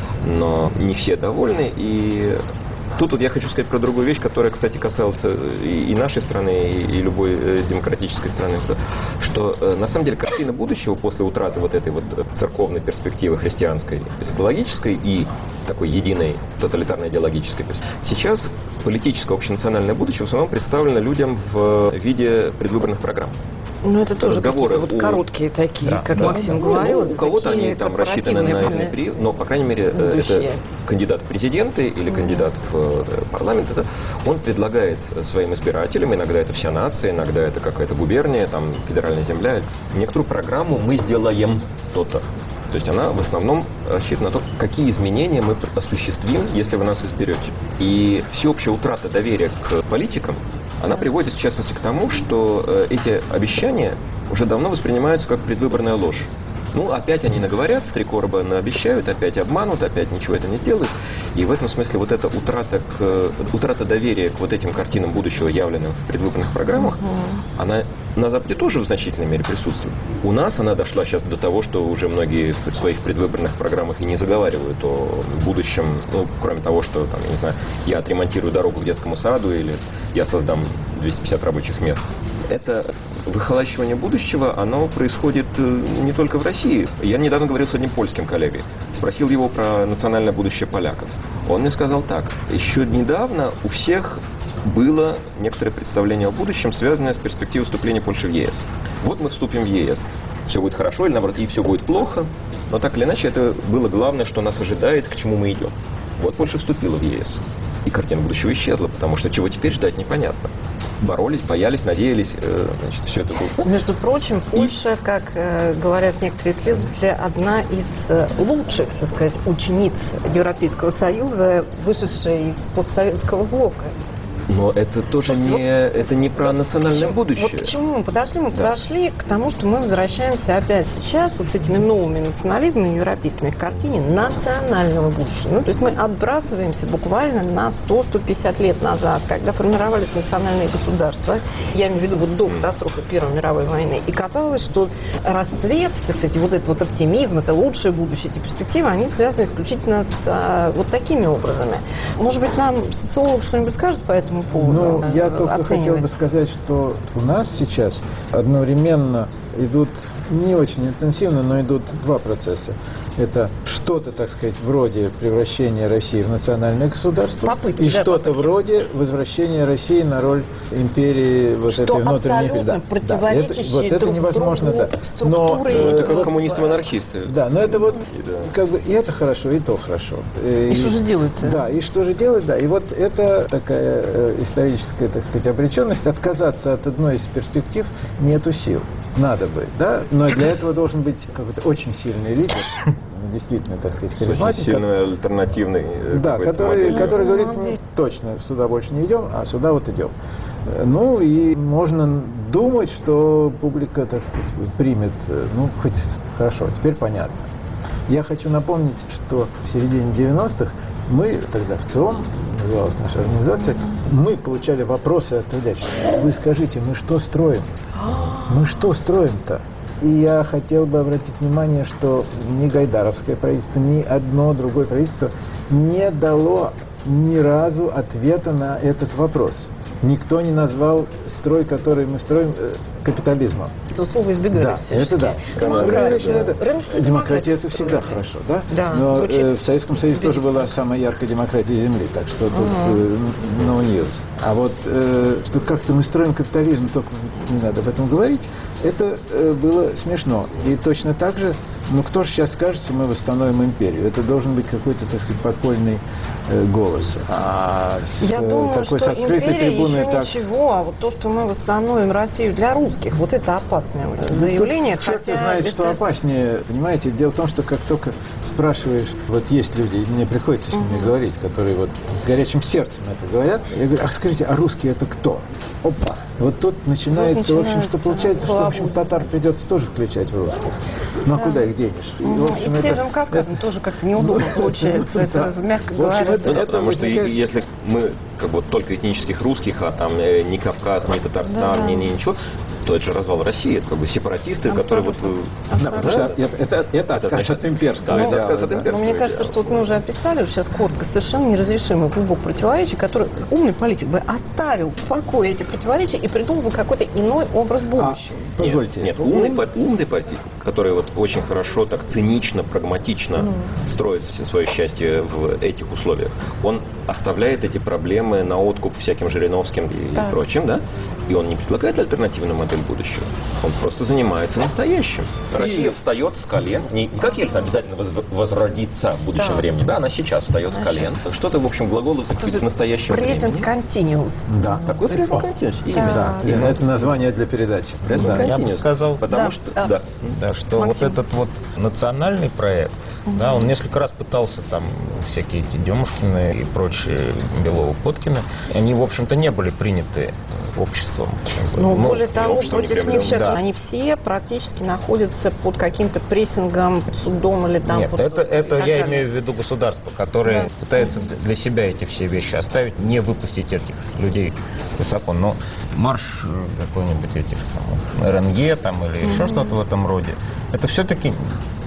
но не все довольны, и тут вот я хочу сказать про другую вещь, которая, кстати, касалась и, и нашей страны, и, и любой э, демократической страны, что, что э, на самом деле картина будущего после утраты вот этой вот церковной перспективы христианской, эсхатологической и такой единой тоталитарной идеологической. Сейчас политическое общенациональное будущее в основном представлено людям в виде предвыборных программ. Ну, это тоже какие-то вот короткие такие, да, как да, Максим да, говорил. Ну, у кого-то они там рассчитаны на иной период, но, по крайней мере, будущее. Это кандидат в президенты или кандидат в парламент, это, он предлагает своим избирателям, иногда это вся нация, иногда это какая-то губерния, там, федеральная земля, некоторую программу «мы сделаем то-то». То есть она в основном рассчитана на то, какие изменения мы осуществим, если вы нас изберете. И всеобщая утрата доверия к политикам, она приводит, в частности, к тому, что э, эти обещания уже давно воспринимаются как предвыборная ложь. Ну, опять они наговорят, с три короба наобещают, опять обманут, опять ничего это не сделают. И в этом смысле вот эта утрата, к, утрата доверия к вот этим картинам будущего, явленным в предвыборных программах, uh-huh. она на Западе тоже в значительной мере присутствует. У нас она дошла сейчас до того, что уже многие в своих предвыборных программах и не заговаривают о будущем, ну, кроме того, что, там, я не знаю, я отремонтирую дорогу к детскому саду или я создам двести пятьдесят рабочих мест. Это выхолащивание будущего, оно происходит не только в России. Я недавно говорил с одним польским коллегой, спросил его про национальное будущее поляков. Он мне сказал так: еще недавно у всех было некоторое представление о будущем, связанное с перспективой вступления Польши в ЕС. Вот мы вступим в ЕС, все будет хорошо или наоборот, и все будет плохо, но так или иначе это было главное, что нас ожидает, к чему мы идем. Вот Польша вступила в ЕС, и картина будущего исчезла, потому что чего теперь ждать непонятно. Боролись, боялись, надеялись, э, значит, все это было. Между прочим, Польша, и... как э, говорят некоторые исследователи, одна из э, лучших, так сказать, учениц Европейского Союза, вышедшая из постсоветского блока. Но это тоже не, вот, это не про национальное почему, будущее. Вот к чему мы подошли? Мы да. подошли к тому, что мы возвращаемся опять сейчас вот с этими новыми национализмами европейскими к картине национального будущего. Ну, то есть мы отбрасываемся буквально на сто - сто пятьдесят лет назад, когда формировались национальные государства. Я имею в виду вот до катастрофы Первой мировой войны. И казалось, что расцвет, так сказать, вот этот вот оптимизм, это лучшее будущее, эти перспективы, они связаны исключительно с а, вот такими образами. Может быть, нам социолог что-нибудь скажет по этому? Ну, я только хотел бы сказать, что у нас сейчас одновременно идут не очень интенсивно, но идут два процесса. Это что-то, так сказать, вроде превращения России в национальное государство, попытки, и да, что-то попытки. вроде возвращения России на роль империи вот что этой внутренней. Абсолютно Да, противоречащие да, это, вот это друг невозможно, другу да. структуры. Но, э, это как вот, коммунисты-монархисты. Да, но это вот и, да. как бы и это хорошо, и то хорошо. И, и что же делается? Да, и что же делать, да. И вот это такая э, историческая, так сказать, обреченность. Отказаться от одной из перспектив нету сил. Надо бы, да, но для этого должен быть какой-то очень сильный лидер, действительно, так сказать, харизматик. Очень сильный альтернативный. Да, который, который говорит, ну, точно, сюда больше не идем, а сюда вот идем. Ну, и можно думать, что публика, так сказать, примет, ну, хоть хорошо, теперь понятно. Я хочу напомнить, что в середине девяностых мы, тогда в ЦИОМ, называлась наша организация, мы получали вопросы от трудящих. Вы скажите, мы что строим? Мы что строим-то? И я хотел бы обратить внимание, что ни гайдаровское правительство, ни одно другое правительство не дало ни разу ответа на этот вопрос. Никто не назвал строй, который мы строим, капитализмом. Это слово избегали да, всячески. это да. Демократия. Это, демократия. демократия это всегда хорошо, да? Да. Но э, в Советском Союзе тоже была самая яркая демократия Земли, так что тут э, no news. А вот э, что как-то мы строим капитализм, только не надо об этом говорить, это э, было смешно. И точно так же, ну кто же сейчас скажет, что мы восстановим империю? Это должен быть какой-то, так сказать, подпольный э, голос. А с, Я думаю, такой, что с открытой империя трибуной еще так... ничего, а вот то, что мы восстановим Россию для русских, вот это опасное заявление. Тут черт хотя знает, это... что опаснее, понимаете. Дело в том, что как только спрашиваешь, вот есть люди, и мне приходится с ними uh-huh. говорить, которые вот с горячим сердцем это говорят, я говорю, а скажите, а русские это кто? Опа! Вот тут начинается, вот начинается в общем, что получается, что, в общем, татар придется тоже включать в русских. Ну, а да. куда их денешь? И, угу. в общем, и с Северным Кавказом это... тоже как-то неудобно получается, это, мягко говоря. Ну да, потому что если мы как бы только этнических русских, а там ни Кавказ, ни Татарстан, ни ничего, то это же развал России, это как бы сепаратисты, которые вот... Да, потому что это, это отказ от имперского. Да, это отказ от имперского. Мне кажется, что вот мы уже описали сейчас коротко совершенно неразрешимый клубок противоречий, который умный политик бы оставил в покое эти противоречия и придумал бы какой-то иной образ будущего. А, позвольте. Нет, нет умный, умный политик, который вот очень хорошо, так цинично, прагматично mm. строит свое счастье в этих условиях, он оставляет эти проблемы на откуп всяким Жириновским и, и прочим, да? И он не предлагает альтернативную модель будущего. Он просто занимается настоящим. Россия и... встает с колен. Не, не как Ельцин обязательно воз, возродится в будущем да. времени. Да, она сейчас встает она с колен. Сейчас. Что-то, в общем, глаголы, так сказать, в настоящем времени. Present continuous. Да. Такой present continuous. Именно. Да. Да. Да. Это название для передачи. Да, я бы сказал, потому да. что, да. Да, да, что Максим. вот этот вот национальный проект, угу. да, он несколько раз пытался там всякие эти Демушкины и прочие Белова-Поткины, они, в общем-то, не были приняты обществом. Но, ну, более того, против них сейчас да. они все практически находятся под каким-то прессингом, судом или там... Нет, под... это, это я имею в виду государство, которое да. пытается для себя эти все вещи оставить, не выпустить этих людей высоко. Но марш какой-нибудь этих самых эр эн е там или еще mm-hmm. что-то в этом роде, это все-таки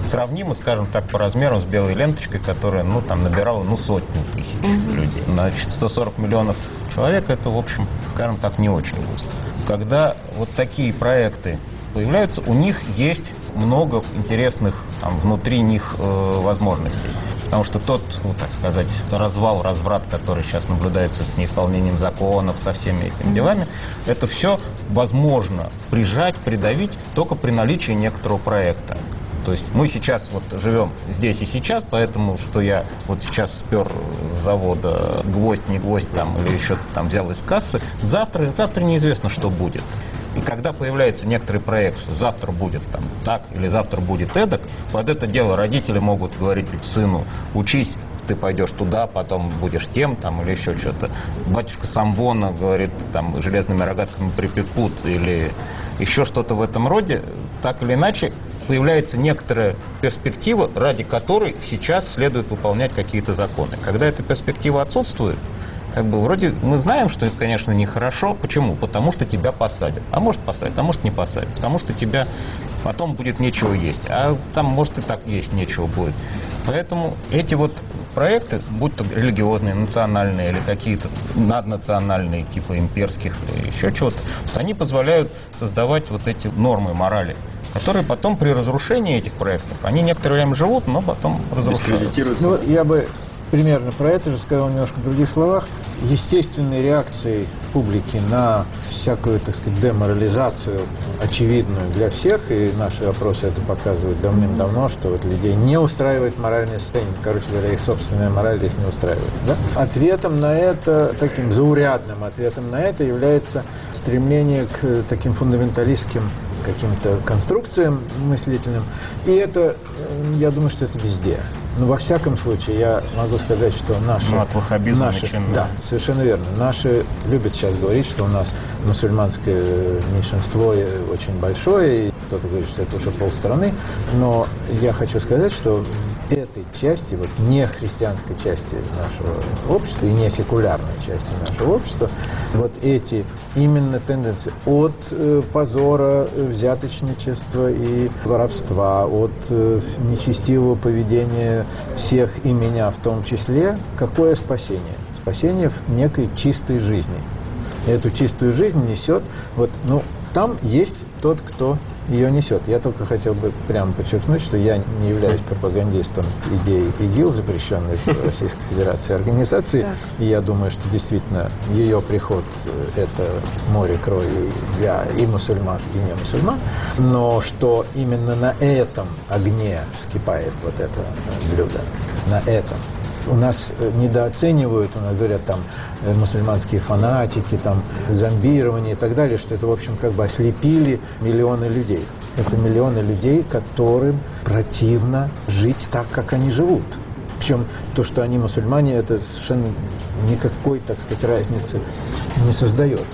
сравнимы, скажем так, по размерам с белой ленточкой, которая, ну, там, набирала, ну, сотни тысяч mm-hmm. людей. Значит, сто сорок миллионов человек, это, в общем, скажем так, не очень густо. Когда вот такие проекты появляются, у них есть много интересных там, внутри них э, возможностей. Потому что тот, ну, так сказать, развал, разврат, который сейчас наблюдается с неисполнением законов, со всеми этими делами, это все возможно прижать, придавить только при наличии некоторого проекта. То есть мы сейчас вот живем здесь и сейчас, поэтому что я вот сейчас спер с завода гвоздь, не гвоздь там, или еще там взял из кассы, завтра, завтра неизвестно, что будет. И когда появляется некоторый проект, что завтра будет там так или завтра будет эдак, под это дело родители могут говорить сыну: учись, ты пойдешь туда, потом будешь тем там или еще что-то. Батюшка Самвона говорит, там железными рогатками припекут или еще что-то в этом роде. Так или иначе появляется некоторая перспектива, ради которой сейчас следует выполнять какие-то законы. Когда эта перспектива отсутствует, как бы вроде мы знаем, что это, конечно, нехорошо. Почему? Потому что тебя посадят. А может посадят, а может не посадят. Потому что тебя потом будет нечего есть. А там, может, и так есть нечего будет. Поэтому эти вот проекты, будь то религиозные, национальные или какие-то наднациональные, типа имперских или еще чего-то, вот они позволяют создавать вот эти нормы морали, которые потом при разрушении этих проектов, они некоторое время живут, но потом разрушаются. Ну, я бы примерно про это же сказал немножко в других словах. Естественной реакцией публики на всякую, так сказать, деморализацию, очевидную для всех, и наши опросы это показывают давным-давно, что вот людей не устраивает моральное состояние, короче говоря, их собственная мораль их не устраивает. Да? Ответом на это, таким заурядным ответом на это является стремление к таким фундаменталистским каким-то конструкциям мыслительным. И это, я думаю, что это везде. Но во всяком случае, я могу сказать, что наши... Ну, от ваххабизма наши, начинаем. Да, совершенно верно. Наши любят сейчас говорить, что у нас мусульманское меньшинство очень большое, и кто-то говорит, что это уже полстраны. Но я хочу сказать, что в этой части, вот не христианской части нашего общества и не секулярной части нашего общества, вот эти именно тенденции от э, позора, взяточничества и воровства, от э, нечестивого поведения всех и меня в том числе, какое спасение? Спасение в некой чистой жизни. И эту чистую жизнь несет, вот, ну, там есть тот, кто ее несет. Я только хотел бы прямо подчеркнуть, что я не являюсь пропагандистом идеи ИГИЛ, запрещенной в Российской Федерации организации, и я думаю, что действительно ее приход – это море крови для и мусульман, и не мусульман, но что именно на этом огне вскипает вот это блюдо, на этом. У нас недооценивают, у нас говорят там мусульманские фанатики, там зомбирование и так далее, что это, в общем, как бы ослепили миллионы людей. Это миллионы людей, которым противно жить так, как они живут. Причем то, что они мусульмане, это совершенно никакой, так сказать, разницы не создает.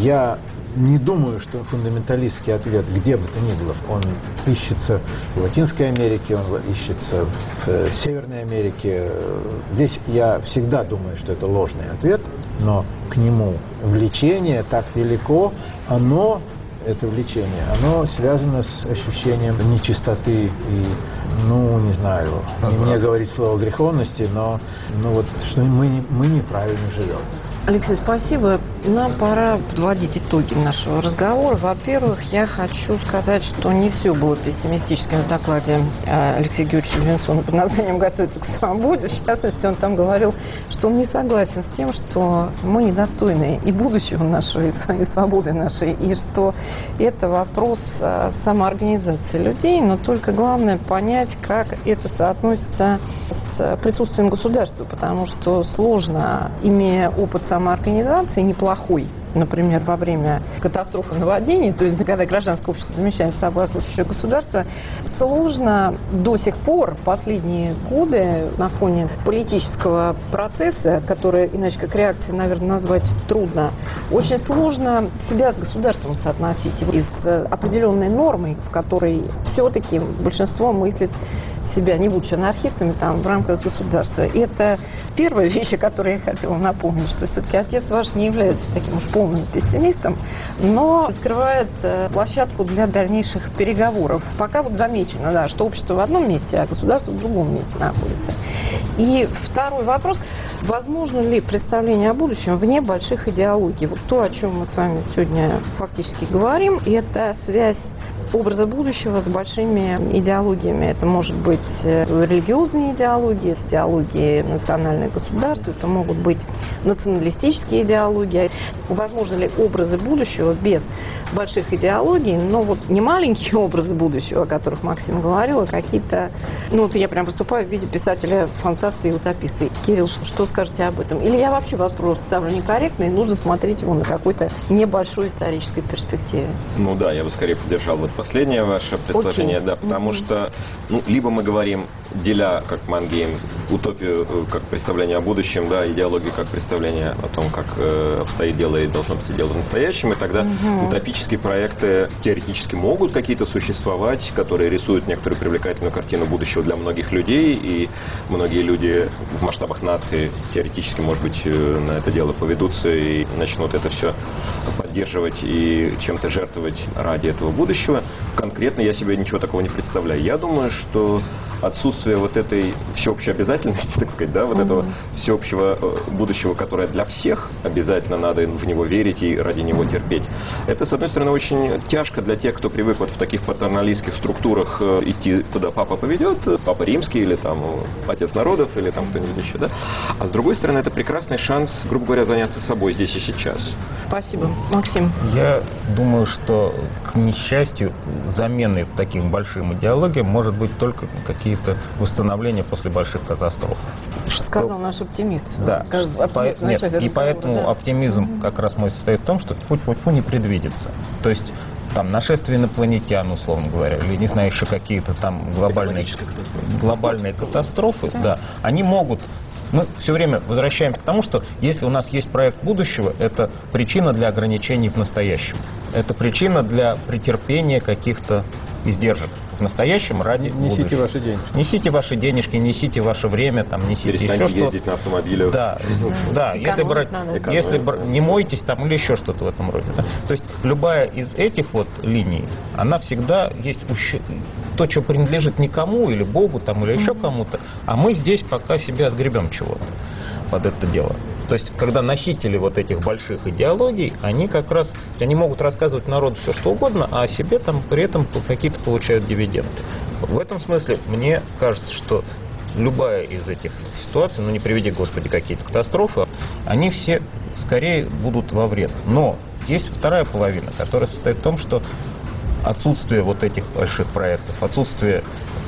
Я не думаю, что фундаменталистский ответ, где бы то ни было, он ищется в Латинской Америке, он ищется в Северной Америке. Здесь я всегда думаю, что это ложный ответ, но к нему влечение так велико, оно, это влечение, оно связано с ощущением нечистоты и, ну, не знаю, не мне говорить слово греховности, но ну, вот, что мы, мы неправильно живем. Алексей, спасибо. Нам пора подводить итоги нашего разговора. Во-первых, я хочу сказать, что не все было пессимистическим в докладе Алексея Георгиевича Левинсона под названием «Готовиться к свободе». В частности, он там говорил, что он не согласен с тем, что мы недостойны и будущего нашей, и свободы нашей, и что это вопрос самоорганизации людей, но только главное понять, как это соотносится с присутствием государства, потому что сложно, имея опыт самоорганизации неплохой, например, во время катастрофы наводнений, то есть когда гражданское общество замещает согласующее государство, сложно до сих пор, последние годы, на фоне политического процесса, который, иначе как реакцией, наверное, назвать трудно, очень сложно себя с государством соотносить и с определенной нормой, в которой все-таки большинство мыслит себя, не будучи анархистами, там, в рамках государства. И это первая вещь, о которой я хотела напомнить, что все-таки отец ваш не является таким уж полным пессимистом. но открывает площадку для дальнейших переговоров. Пока вот замечено, да, что общество в одном месте, а государство в другом месте находится. И второй вопрос. Возможно ли представление о будущем вне больших идеологий? Вот то, о чем мы с вами сегодня фактически говорим, это связь образа будущего с большими идеологиями. Это может быть религиозные идеологии, идеологии национальных государств, это могут быть националистические идеологии. Возможно ли образы будущего без больших идеологий, но вот не маленькие образы будущего, о которых Максим говорил, а какие-то... Ну, вот я прям выступаю в виде писателя-фантаста и утописта. Кирилл, что скажете об этом? Или я вообще вас просто ставлю некорректно, и нужно смотреть его на какой-то небольшой исторической перспективе? Ну да, я бы скорее поддержал вот последнее ваше предложение, okay. да, потому mm-hmm. что, ну, либо мы говорим, деля, как Мангейм, утопию как представление о будущем, да, идеологию как представление о том, как э, обстоит дело и должно обстоять дело в настоящем, и тогда mm-hmm. утопические проекты теоретически могут какие-то существовать, которые рисуют некоторую привлекательную картину будущего для многих людей, и многие люди в масштабах нации теоретически, может быть, на это дело поведутся и начнут это все поддерживать и чем-то жертвовать ради этого будущего. Конкретно я себе ничего такого не представляю. Я думаю, что отсутствие вот этой всеобщей обязательности, так сказать, да, вот mm-hmm. этого всеобщего будущего, которое для всех обязательно надо в него верить и ради него терпеть. Это, с одной стороны, очень тяжко для тех, кто привык вот в таких патерналистских структурах идти туда папа поведет, папа римский или там отец народов или там кто-нибудь еще, да. А с другой стороны, это прекрасный шанс, грубо говоря, заняться собой здесь и сейчас. Спасибо. Максим? Я думаю, что, к несчастью, заменой таким большим идеологиям может быть только какие-то восстановления после больших катастроф. Что сказал наш оптимист. Да. Оптимист, По... Нет, и поэтому да. оптимизм mm-hmm. как раз мой состоит в том, что фу-фу-фу не предвидится. То есть там нашествие инопланетян, условно говоря, или не знаю, еще какие-то там глобальные, глобальные катастрофы, да. да, они могут. Мы все время возвращаемся к тому, что если у нас есть проект будущего, это причина для ограничений в настоящем. Это причина для претерпения каких-то издержек в настоящем ради несите будущего. Ваши денежки. Несите ваши денежки, несите ваше время, там, несите Перестаньте еще что-то. ездить на автомобилях. Да, да. Если, брать, если бр... не мойтесь там или еще что-то в этом роде. Да? То есть любая из этих вот линий, она всегда есть ущ... то, что принадлежит никому или Богу там, или еще кому-то, а мы здесь пока себе отгребем чего-то под это дело. То есть, когда носители вот этих больших идеологий, они как раз, они могут рассказывать народу все, что угодно, а о себе там при этом какие-то получают дивиденды. В этом смысле, мне кажется, что любая из этих ситуаций, ну не приведи, Господи, какие-то катастрофы, они все скорее будут во вред. Но есть вторая половина, которая состоит в том, что отсутствие вот этих больших проектов, отсутствие...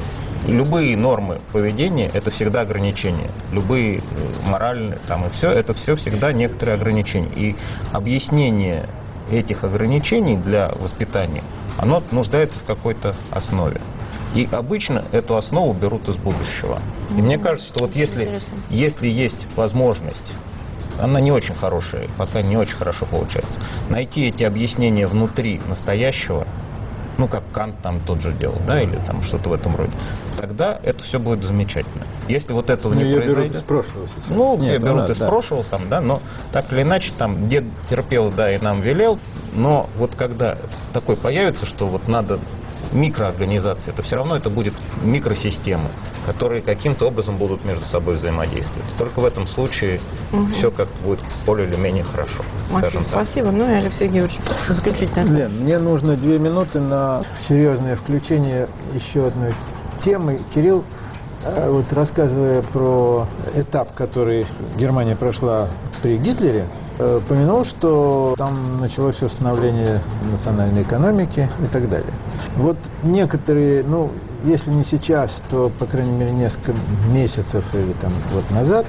Любые нормы поведения – это всегда ограничения. Любые моральные там и все, это все всегда некоторые ограничения. И объяснение этих ограничений для воспитания, оно нуждается в какой-то основе. И обычно эту основу берут из будущего. И мне кажется, что вот если, если есть возможность, она не очень хорошая, пока не очень хорошо получается, найти эти объяснения внутри настоящего, ну, как Кант там тот же делал, да, или там что-то в этом роде, тогда это все будет замечательно. Если вот этого ну, не произойдет... берут из прошлого сейчас. Ну, все Нет, берут она, из да. прошлого, там, да, но так или иначе, там, дед терпел, да, и нам велел, но вот когда такой появится, что вот надо микроорганизации, то все равно это будет микросистемы, которые каким-то образом будут между собой взаимодействовать. Только в этом случае угу. все как будет более или менее хорошо. Максим, спасибо. Ну и Алексей Георгиевич, заключительно. Лен, мне нужно две минуты на серьезное включение еще одной темы. Кирилл, вот рассказывая про этап, который Германия прошла при Гитлере, упомянул, что там началось восстановление национальной экономики и так далее. Вот некоторые, ну, если не сейчас, то, по крайней мере, несколько месяцев или там год назад,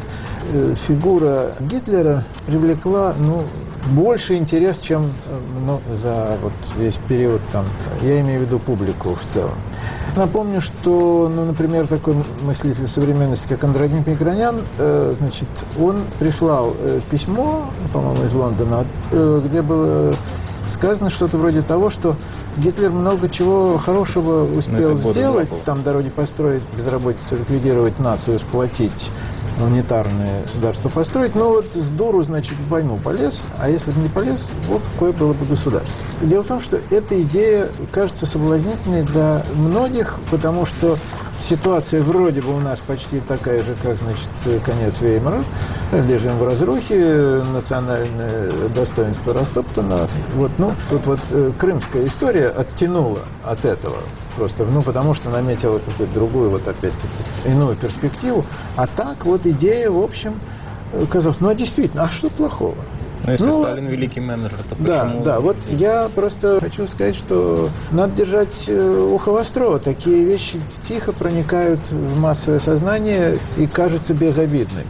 фигура Гитлера привлекла, ну, больше интерес, чем ну, за вот весь период там, я имею в виду публику в целом. Напомню, что, ну, например, такой мыслитель современности, как Андрогин Микронян, э, значит, он прислал э, письмо, по-моему, из Лондона, э, где было сказано что-то вроде того, что Гитлер много чего хорошего успел сделать, там дороги построить, безработицу ликвидировать, нацию сплотить, унитарное государство построить, но вот с дуру, значит, в войну полез, а если бы не полез, вот какое было бы государство. Дело в том, что эта идея кажется соблазнительной для многих, потому что ситуация вроде бы у нас почти такая же, как, значит, конец Веймара. Лежим в разрухе, национальное достоинство растоптано. Вот, ну, тут вот э, крымская история оттянула от этого. Просто, ну, потому что наметила какую-то другую, вот опять-таки, иную перспективу. А так вот идея, в общем, казалось, ну, а действительно, а что плохого? Но если ну, Сталин великий менеджер, то да, почему... Да, вот я просто хочу сказать, что надо держать ухо востро. Такие вещи тихо проникают в массовое сознание и кажутся безобидными.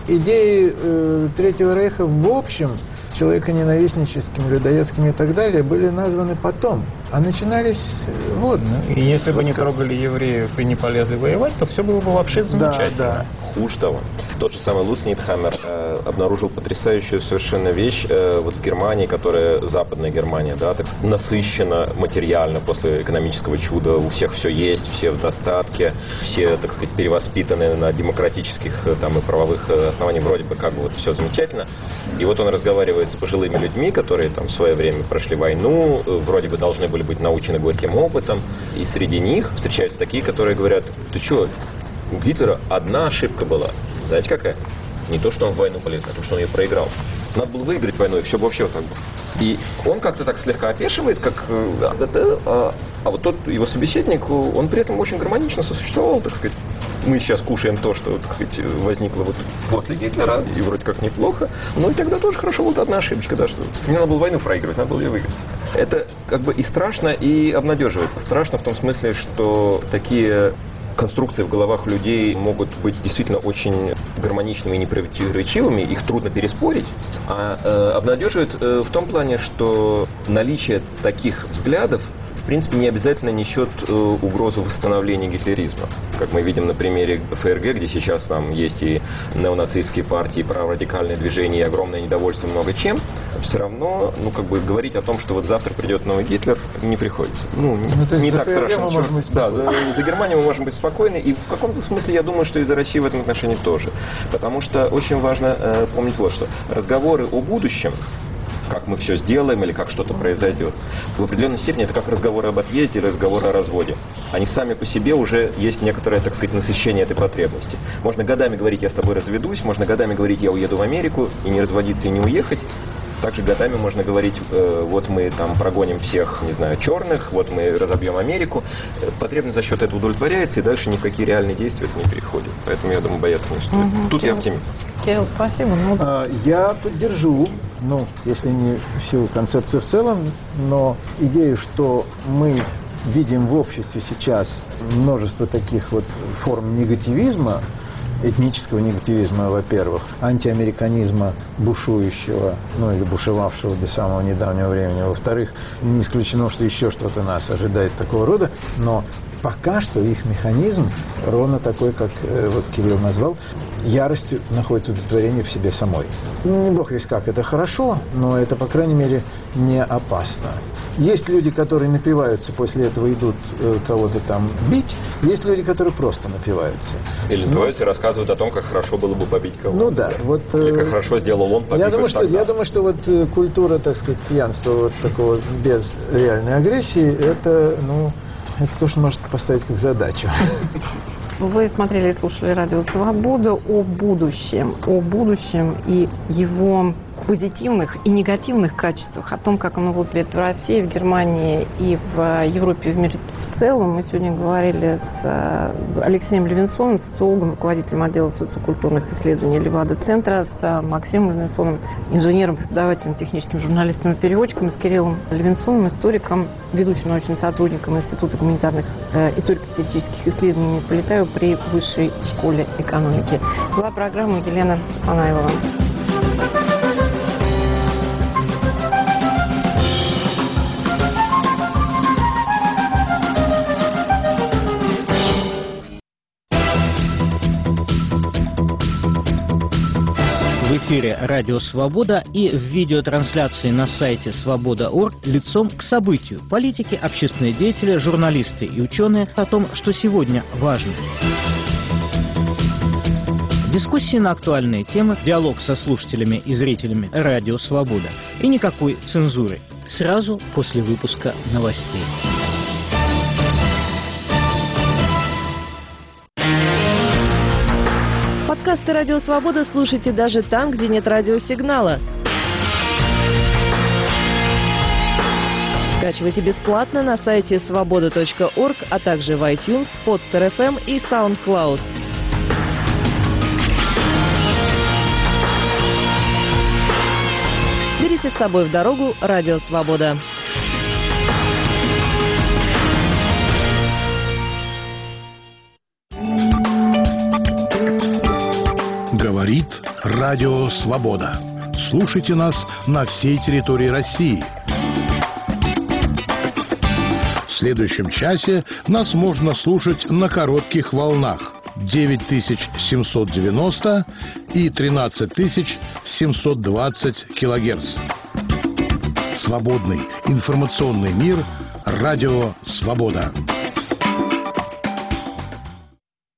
Идеи э, Третьего Рейха в общем, человеконенавистническими, людоедскими и так далее, были названы потом. А начинались вот. И если бы вот не как... трогали евреев и не полезли воевать, то все было бы вообще замечательно. Да, да. Хуже того. Тот же самый Луц Нитхаммер э, обнаружил потрясающую совершенно вещь э, вот в Германии, которая, Западная Германия, да, так сказать, насыщена материально после экономического чуда. У всех все есть, все в достатке, все, так сказать, перевоспитаны на демократических там, и правовых основаниях, вроде бы как бы вот все замечательно. И вот он разговаривает с пожилыми людьми, которые там в свое время прошли войну, вроде бы должны были быть научены горьким опытом. И среди них встречаются такие, которые говорят: ты что, у Гитлера одна ошибка была. Знаете какая? Не то, что он в войну полез, а то, что он ее проиграл. Надо было выиграть войну, и все бы вообще вот так было. И он как-то так слегка опешивает, как... А, а, а вот тот его собеседник, он при этом очень гармонично сосуществовал, так сказать. Мы сейчас кушаем то, что, так сказать, возникло вот после Гитлера, и вроде как неплохо. Ну и тогда тоже хорошо, вот одна ошибочка, да, что не надо было войну проигрывать, надо было ее выиграть. Это как бы и страшно, и обнадеживает. Страшно в том смысле, что такие... конструкции в головах людей могут быть действительно очень гармоничными и непротиворечивыми, их трудно переспорить, а э, обнадеживает э, в том плане, что наличие таких взглядов в принципе не обязательно несет э, угрозу восстановления гитлеризма. Как мы видим на примере ФРГ, где сейчас там есть и неонацистские партии, и праворадикальные движения, и огромное недовольство много чем, все равно, ну, как бы говорить о том, что вот завтра придет новый Гитлер, не приходится. Ну, ну не так страшно. Да, за, за Германию мы можем быть спокойны, и в каком-то смысле я думаю, что и за Россию в этом отношении тоже. Потому что очень важно э, помнить вот что. Разговоры о будущем, как мы все сделаем или как что-то произойдет, в определенной степени это как разговоры об отъезде или разговоры о разводе. Они сами по себе уже есть некоторое, так сказать, насыщение этой потребности. Можно годами говорить: я с тобой разведусь, можно годами говорить: я уеду в Америку, и не разводиться, и не уехать. Также годами можно говорить: э, вот мы там прогоним всех, не знаю, черных, вот мы разобьем Америку. Потребность за счет этого удовлетворяется, и дальше ни в какие реальные действия это не переходит. Поэтому, я думаю, бояться не стоит. Угу. Тут Кирилл, я оптимист. Кирилл, спасибо. Ну... А, я поддержу, ну, если не всю концепцию в целом, но идею, что мы видим в обществе сейчас множество таких вот форм негативизма, этнического негативизма, во-первых, антиамериканизма бушующего, ну или бушевавшего до самого недавнего времени, во-вторых, не исключено, что еще что-то нас ожидает такого рода, но пока что их механизм ровно такой, как э, вот Кирилл назвал, ярость находит удовлетворение в себе самой. Не бог весть как, это хорошо, но это, по крайней мере, не опасно. Есть люди, которые напиваются, после этого идут э, кого-то там бить, есть люди, которые просто напиваются. Или напиваются, ну, и рассказывают о том, как хорошо было бы побить кого-то. Ну да, вот... Э, Или как хорошо сделал он, побить я думаю, что, тогда. я думаю, что вот э, культура, так сказать, пьянства вот такого без реальной агрессии, это, ну... это то, что может поставить как задачу. Вы смотрели и слушали радио «Свобода» о будущем, о будущем и его позитивных и негативных качествах, о том, как оно выглядит в России, в Германии и в Европе, в мире в целом. Мы сегодня говорили с Алексеем Левинсоном, социологом, руководителем отдела социокультурных исследований Левада-центра, с Максимом Левинсоном, инженером, преподавателем, техническим журналистом и переводчиком, и с Кириллом Левинсоном, историком, ведущим научным сотрудником Института гуманитарных э, историко-теоретических исследований Политею при Высшей школе экономики. Была программа Елена Панаева. В эфире «Радио Свобода» и в видеотрансляции на сайте свобода точка орг лицом к событию. Политики, общественные деятели, журналисты и ученые о том, что сегодня важно. Дискуссии на актуальные темы, диалог со слушателями и зрителями «Радио Свобода» и никакой цензуры. Сразу после выпуска новостей. Подкасты «Радио Свобода» слушайте даже там, где нет радиосигнала. Скачивайте бесплатно на сайте свобода точка орг, а также в iTunes, Podster эф эм и SoundCloud. Берите с собой в дорогу «Радио Свобода». Говорит Радио Свобода. Слушайте нас на всей территории России. В следующем часе нас можно слушать на коротких волнах девять тысяч семьсот девяносто и тринадцать тысяч семьсот двадцать килогерц. Свободный информационный мир. Радио Свобода.